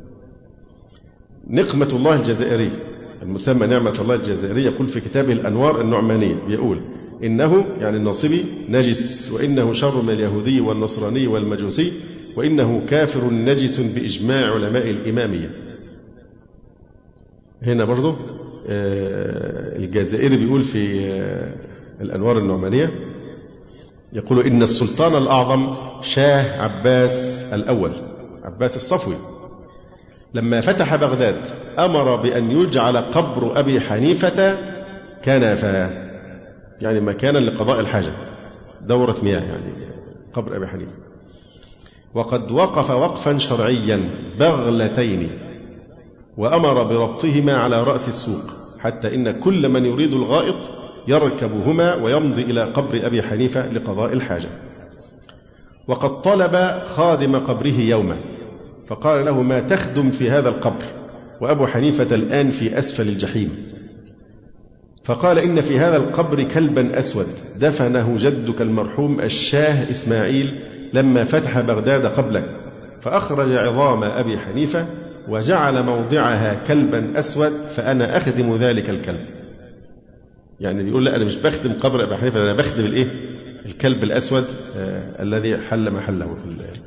نقمة الله الجزائري المسمى نعمة الله الجزائري يقول في كتابه الأنوار النعمانية، يقول: إنه يعني الناصبي نجس، وإنه شر من اليهودي والنصراني والمجوسي، وإنه كافر نجس بإجماع علماء الإمامية. هنا برضو الجزائري بيقول في الأنوار النعمانية، يقول: إن السلطان الأعظم شاه عباس الأول عباس الصفوي لما فتح بغداد أمر بأن يجعل قبر أبي حنيفة كنفا، يعني مكانا لقضاء الحاجة، دورة مياه، يعني قبر أبي حنيفة. وقد وقف وقفا شرعيا بغلتين، وأمر بربطهما على رأس السوق، حتى إن كل من يريد الغائط يركبهما ويمضي إلى قبر أبي حنيفة لقضاء الحاجة. وقد طلب خادم قبره يوما فقال له: ما تخدم في هذا القبر وأبو حنيفة الآن في أسفل الجحيم؟ فقال: إن في هذا القبر كلبا أسود دفنه جدك المرحوم الشاه إسماعيل لما فتح بغداد قبلك، فأخرج عظام أبي حنيفة وجعل موضعها كلبا أسود، فأنا أخدم ذلك الكلب. يعني بيقول: لا، أنا مش بخدم قبر أبي حنيفة، أنا بخدم الكلب الأسود الذي حل محله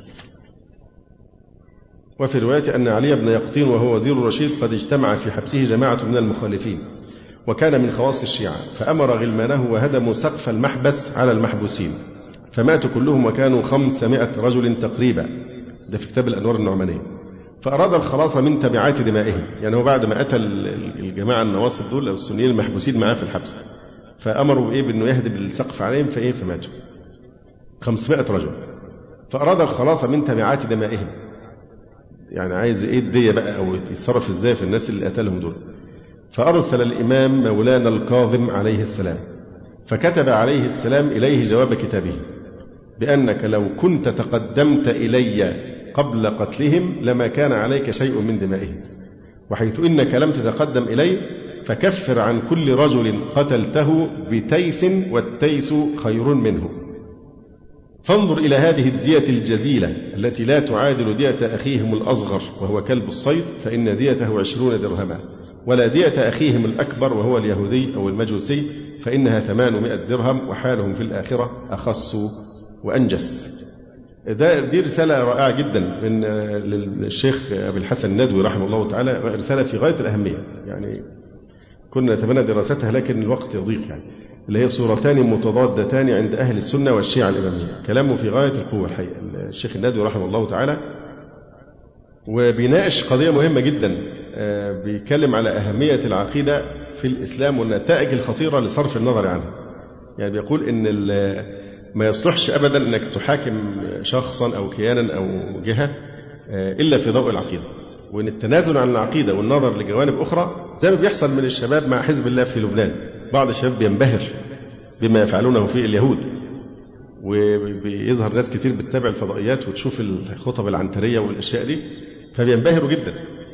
وفي رواية أن علي بن يقطين وهو وزير الرشيد قد اجتمع في حبسه جماعة من المخالفين، وكان من خواص الشيعة، فأمر غلمانه وهدموا سقف المحبس على المحبوسين، فماتوا كلهم وكانوا 500 رجل تقريبا. ده في كتاب الأنوار النعمانية. فأراد الخلاص من تبعات دمائهم، يعني هو بعد ما قتل الجماعة النواصب دول أو السنيين المحبوسين معاه في الحبس، فأمروا بأنه يهدم السقف عليهم فماتوا 500 رجل. فأراد الخلاص من تبعات دمائهم، يعني عايز الدية بقى أو يتصرف إزاي في الناس اللي قتلهم دول. فأرسل الإمام مولانا الكاظم عليه السلام، فكتب عليه السلام إليه جواب كتابه بأنك لو كنت تقدمت إلي قبل قتلهم لما كان عليك شيء من دمائهم، وحيث إنك لم تتقدم إلي فكفر عن كل رجل قتلته بتيس، والتيس خير منه. فانظر إلى هذه الدية الجزيلة التي لا تعادل دية أخيهم الأصغر وهو كلب الصيد، فإن ديته 20 درهما، ولا دية أخيهم الأكبر وهو اليهودي أو المجوسي، فإنها 800 درهم، وحالهم في الآخرة أخص وأنجس. دي رسالة رائعة جدا من للشيخ أبي الحسن الندوي رحمه الله تعالى، رسالة في غاية الأهمية، يعني كنا نتمنى دراستها لكن الوقت يضيق، يعني اللي هي صورتان متضادتان عند أهل السنة والشيعة الإمامية. كلامه في غاية القوة الحقيقة الشيخ الندوي رحمه الله تعالى، وبيناقش قضية مهمة جدا، بيتكلم على أهمية العقيدة في الإسلام والنتائج الخطيرة لصرف النظر عنها. يعني بيقول إن ما يصلحش أبدا أنك تحاكم شخصا أو كيانا أو جهة إلا في ضوء العقيدة، وإن التنازل عن العقيدة والنظر لجوانب أخرى زي ما بيحصل من الشباب مع حزب الله في لبنان. بعض الشباب بينبهر بما يفعلونه في اليهود، وبيظهر ناس كتير بتتابع الفضائيات وتشوف الخطب العنترية والأشياء دي، فبينبهروا جدا.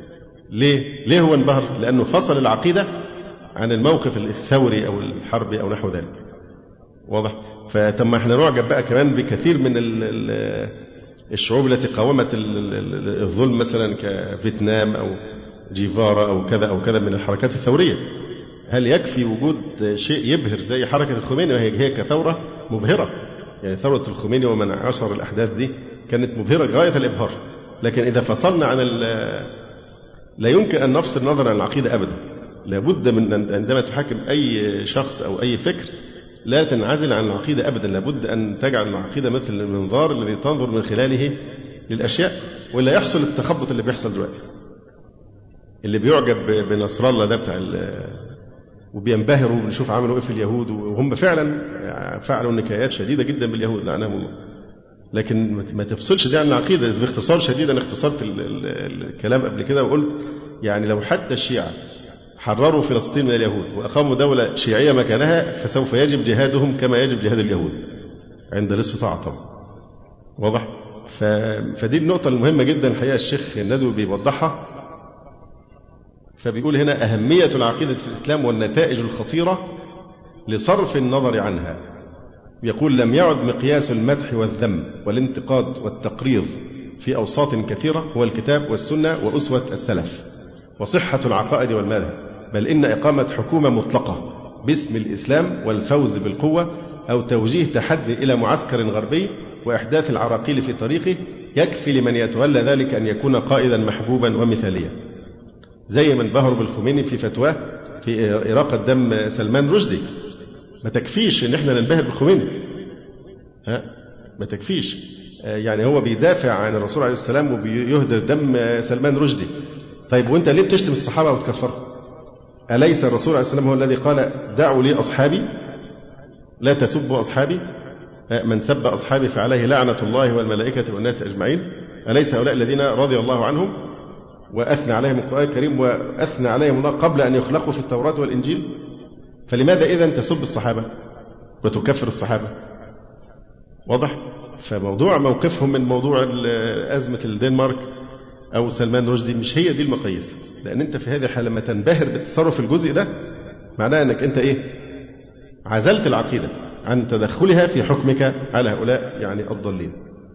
ليه هو انبهر؟ لأنه فصل العقيدة عن الموقف الثوري أو الحربي أو نحو ذلك. واضح؟ فطب ما احنا نعجب بقى كمان بكثير من الشعوب التي قاومت الظلم، مثلا كفيتنام أو جيفارا أو كذا أو كذا من الحركات الثورية. هل يكفي وجود شيء يبهر زي حركة الخميني وهي كثورة مبهرة؟ يعني ثورة الخميني ومن عشر الأحداث دي كانت مبهرة غاية الإبهار. لكن إذا فصلنا عن لا يمكن أن نفصل نظرا عن العقيدة أبدا. لابد من عندما تحاكم أي شخص أو أي فكر لا تنعزل عن العقيدة أبدا، لابد أن تجعل العقيدة مثل المنظار الذي تنظر من خلاله للأشياء، ولا يحصل التخبط اللي بيحصل دلوقتي. اللي بيعجب بنصر الله ده بتاع وبينبهروا ونشوف عملوا إيه في اليهود، وهم فعلا فعلوا نكايات شديدة جدا باليهود لعنهم الله. لكن ما تفصلش دي عن العقيدة. باختصار شديد أنا اختصرت الكلام قبل كده وقلت يعني لو حتى الشيعة حرروا فلسطين من اليهود وأقاموا دولة شيعية مكانها فسوف يجب جهادهم كما يجب جهاد اليهود عند الاستطاعة طبعا. واضح؟ فدي النقطة المهمة جدا الحقيقة الشيخ الندوي بيوضحها. فبيقول هنا أهمية العقيدة في الإسلام والنتائج الخطيرة لصرف النظر عنها. يقول لم يعد مقياس المدح والذم والانتقاد والتقرير في أوساط كثيرة هو الكتاب والسنة وأسوة السلف وصحة العقائد والمذهب، بل إن إقامة حكومة مطلقة باسم الإسلام والفوز بالقوة أو توجيه تحدي إلى معسكر غربي وإحداث العراقيل في طريقه يكفي لمن يتولى ذلك أن يكون قائدا محبوبا ومثاليا، زي من بهر بالخميني في فتواه في إراقة دم سلمان رشدي. ما تكفيش إن إحنا ننبهر بالخميني، ما تكفيش. يعني هو بيدافع عن الرسول عليه السلام وبيهدر دم سلمان رشدي. طيب وانت ليه بتشتم الصحابة وتكفرهم؟ أليس الرسول عليه السلام هو الذي قال دعوا لي أصحابي لا تسبوا أصحابي، من سب أصحابي فعليه لعنة الله والملائكة والناس أجمعين؟ أليس هؤلاء الذين رضي الله عنهم وأثنى عليهم القرآن الكريم وأثنى عليهم الله قبل أن يخلقوا في التوراة والإنجيل؟ فلماذا إذن تسب الصحابة وتكفر الصحابة؟ واضح؟ فموضوع موقفهم من موضوع أزمة الدنمارك أو سلمان رشدي مش هي دي المقاييس. لأن أنت في هذه الحالة لما تنبهر بالتصرف الجزئي ده معناه أنك أنت عزلت العقيدة عن تدخلها في حكمك على هؤلاء يعني الضالين.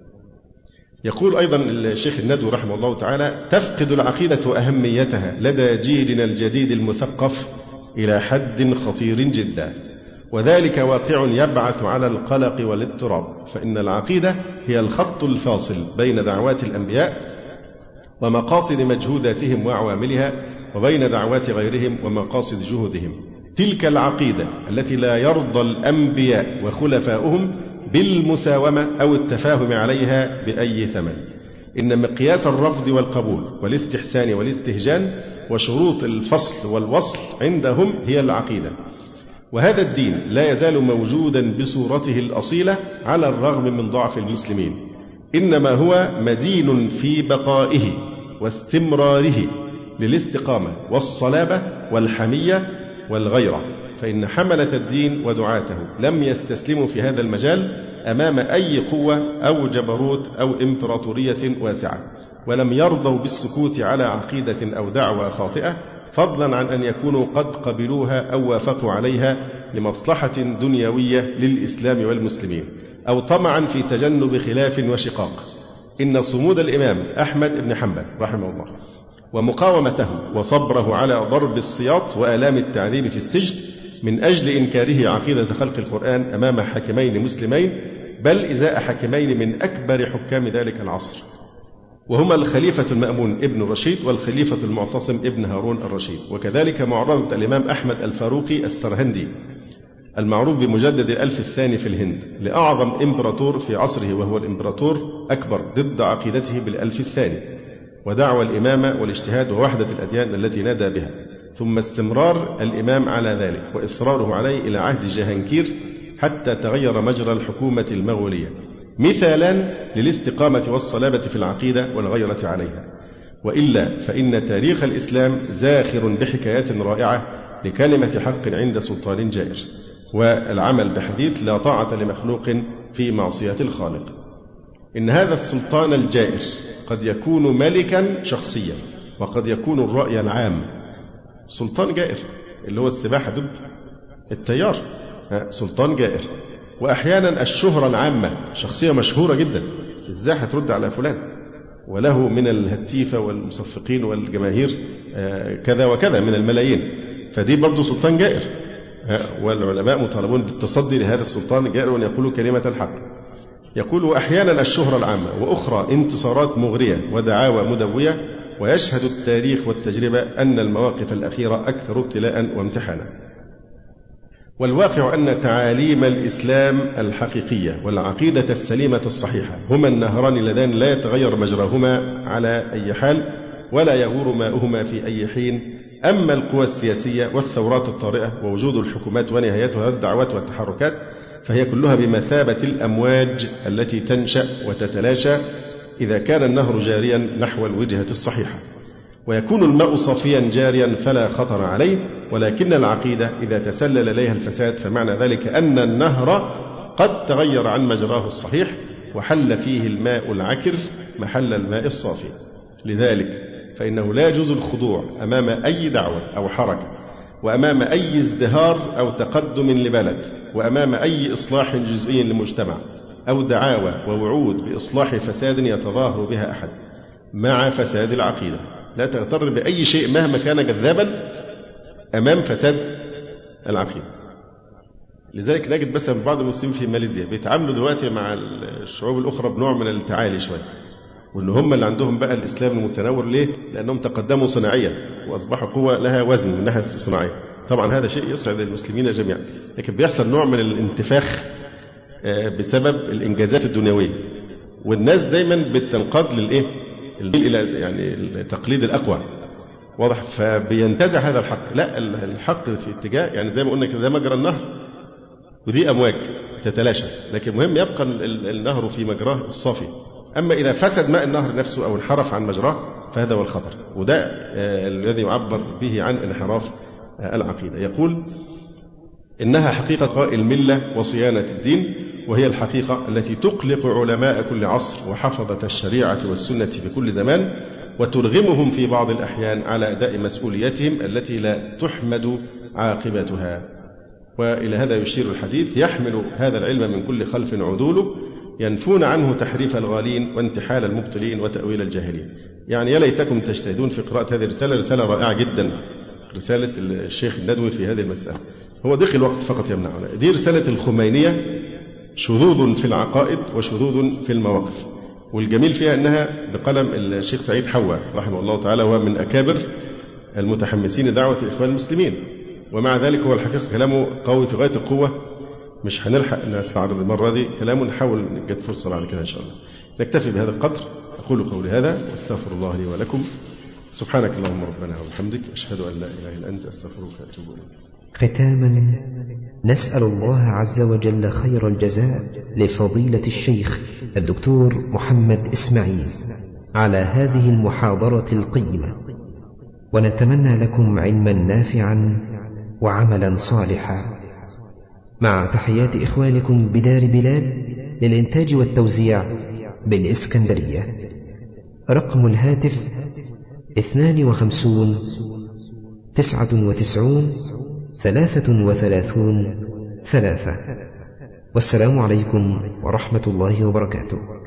يقول أيضا الشيخ الندوي رحمه الله تعالى تفقد العقيدة أهميتها لدى جيلنا الجديد المثقف إلى حد خطير جدا، وذلك واقع يبعث على القلق والاضطراب، فإن العقيدة هي الخط الفاصل بين دعوات الأنبياء ومقاصد مجهوداتهم وأعواملها وبين دعوات غيرهم ومقاصد جهودهم. تلك العقيدة التي لا يرضى الأنبياء وخلفاؤهم بالمساومة أو التفاهم عليها بأي ثمن. إن مقياس الرفض والقبول والاستحسان والاستهجان وشروط الفصل والوصل عندهم هي العقيدة. وهذا الدين لا يزال موجودا بصورته الأصيلة على الرغم من ضعف المسلمين، إنما هو مدين في بقائه واستمراره للاستقامة والصلابة والحمية والغيرة، فإن حملة الدين ودعاته لم يستسلموا في هذا المجال أمام أي قوة أو جبروت أو إمبراطورية واسعة، ولم يرضوا بالسكوت على عقيدة أو دعوة خاطئة، فضلا عن أن يكونوا قد قبلوها أو وافقوا عليها لمصلحة دنيوية للإسلام والمسلمين أو طمعا في تجنب خلاف وشقاق. إن صمود الإمام أحمد بن حنبل رحمه الله ومقاومته وصبره على ضرب السياط وآلام التعذيب في السجن من أجل إنكاره عقيدة خلق القرآن أمام حاكمين مسلمين، بل إزاء حاكمين من أكبر حكام ذلك العصر، وهما الخليفة المأمون ابن رشيد والخليفة المعتصم ابن هارون الرشيد، وكذلك معارضة الإمام أحمد الفاروقي السرهندي المعروف بمجدد الألف الثاني في الهند لأعظم إمبراطور في عصره وهو الإمبراطور أكبر ضد عقيدته بالألف الثاني. ودعوى الإمامة والاجتهاد ووحدة الأديان التي نادى بها، ثم استمرار الإمام على ذلك وإصراره عليه إلى عهد جهانكير حتى تغير مجرى الحكومة المغولية، مثالا للاستقامة والصلابة في العقيدة والغيرة عليها. وإلا فإن تاريخ الإسلام زاخر بحكايات رائعة لكلمة حق عند سلطان جائر، والعمل بحديث لا طاعة لمخلوق في معصية الخالق. إن هذا السلطان الجائر قد يكون ملكا شخصيا، وقد يكون الرأي العام. سلطان جائر اللي هو السباحة ضد التيار، سلطان جائر. وأحيانا الشهرة العامة، شخصية مشهورة جدا، إزاي هترد على فلان وله من الهتيفة والمصفقين والجماهير كذا وكذا من الملايين، فدي برضو سلطان جائر. والعلماء مطالبون بالتصدي لهذا السلطان الجائر وأن يقولوا كلمة الحق. يقول أحيانا الشهرة العامة، وأخرى انتصارات مغرية ودعاوى مدوية. ويشهد التاريخ والتجربة أن المواقف الأخيرة أكثر ابتلاء وامتحانا. والواقع أن تعاليم الإسلام الحقيقية والعقيدة السليمة الصحيحة هما النهران اللذان لا يتغير مجراهما على أي حال ولا يغور ماؤهما في أي حين. أما القوى السياسية والثورات الطارئة ووجود الحكومات ونهايتها الدعوات والتحركات فهي كلها بمثابة الأمواج التي تنشأ وتتلاشى إذا كان النهر جاريا نحو الوجهة الصحيحة، ويكون الماء صافيا جاريا فلا خطر عليه. ولكن العقيدة إذا تسلل إليها الفساد فمعنى ذلك أن النهر قد تغير عن مجراه الصحيح وحل فيه الماء العكر محل الماء الصافي. لذلك فإنه لا يجوز الخضوع أمام أي دعوة أو حركة، وأمام أي ازدهار أو تقدم لبلد، وأمام أي إصلاح جزئي لمجتمع، أو دعاوى ووعود بإصلاح فساد يتظاهر بها أحد مع فساد العقيدة. لا تغتر بأي شيء مهما كان جذابا أمام فساد العقيدة. لذلك نجد بس بعض المسلمين في ماليزيا بيتعاملوا دلوقتي مع الشعوب الأخرى بنوع من التعالي شوية، وإن هم اللي عندهم بقى الإسلام المتنور. ليه؟ لأنهم تقدموا صناعيا وأصبحوا قوة لها وزن من ناحية الصناعية. طبعا هذا شيء يسعد المسلمين جميعا، لكن بيحصل نوع من الانتفاخ بسبب الإنجازات الدنيوية، والناس دايما بتنقاد للإيه؟ إلى يعني تقليد الأقوى، واضح؟ فبينتزع هذا الحق. لا، الحق في اتجاه يعني زي ما قلنا كده، ده مجرى النهر ودي أمواج تتلاشى، لكن مهم يبقى النهر في مجراه الصافي. أما إذا فسد ماء النهر نفسه أو انحرف عن مجراه فهذا هو الخطر، وده الذي يعبر به عن انحراف العقيدة. يقول إنها حقيقة الملة وصيانة الدين، وهي الحقيقة التي تقلق علماء كل عصر وحفظة الشريعة والسنة في كل زمان، وترغمهم في بعض الأحيان على أداء مسؤوليتهم التي لا تحمد عاقبتها. وإلى هذا يشير الحديث: يحمل هذا العلم من كل خلف عدوله، ينفون عنه تحريف الغالين وانتحال المبطلين وتأويل الجاهلين. يعني يا ليتكم تجتهدون في قراءة هذه الرسالة، رسالة رائعة جدا، رسالة الشيخ الندوي في هذه المسألة. هو ضيق الوقت فقط يمنعنا. دي رسالة الخمينية، شذوذ في العقائد وشذوذ في المواقف، والجميل فيها أنها بقلم الشيخ سعيد حوا رحمه الله تعالى، وهو من أكابر المتحمسين لدعوة الإخوان المسلمين، ومع ذلك هو الحقيقة كلامه قوي في غاية القوة. مش هنلحق نستعرض المرة دي كلامه، نحاول نجد فرصة بعد كده إن شاء الله. نكتفي بهذا القدر. أقول قولي هذا واستغفر الله لي ولكم. سبحانك اللهم ربنا وبحمدك، أشهد أن لا إله إلا أنت، أستغفرك وأتوب إليك. ختاما، نسأل الله عز وجل خير الجزاء لفضيلة الشيخ الدكتور محمد إسماعيل على هذه المحاضرة القيمة، ونتمنى لكم علما نافعا وعملا صالحا، مع تحيات إخوانكم بدار بلال للإنتاج والتوزيع بالإسكندرية. رقم الهاتف 52 99 33 3. والسلام عليكم ورحمة الله وبركاته.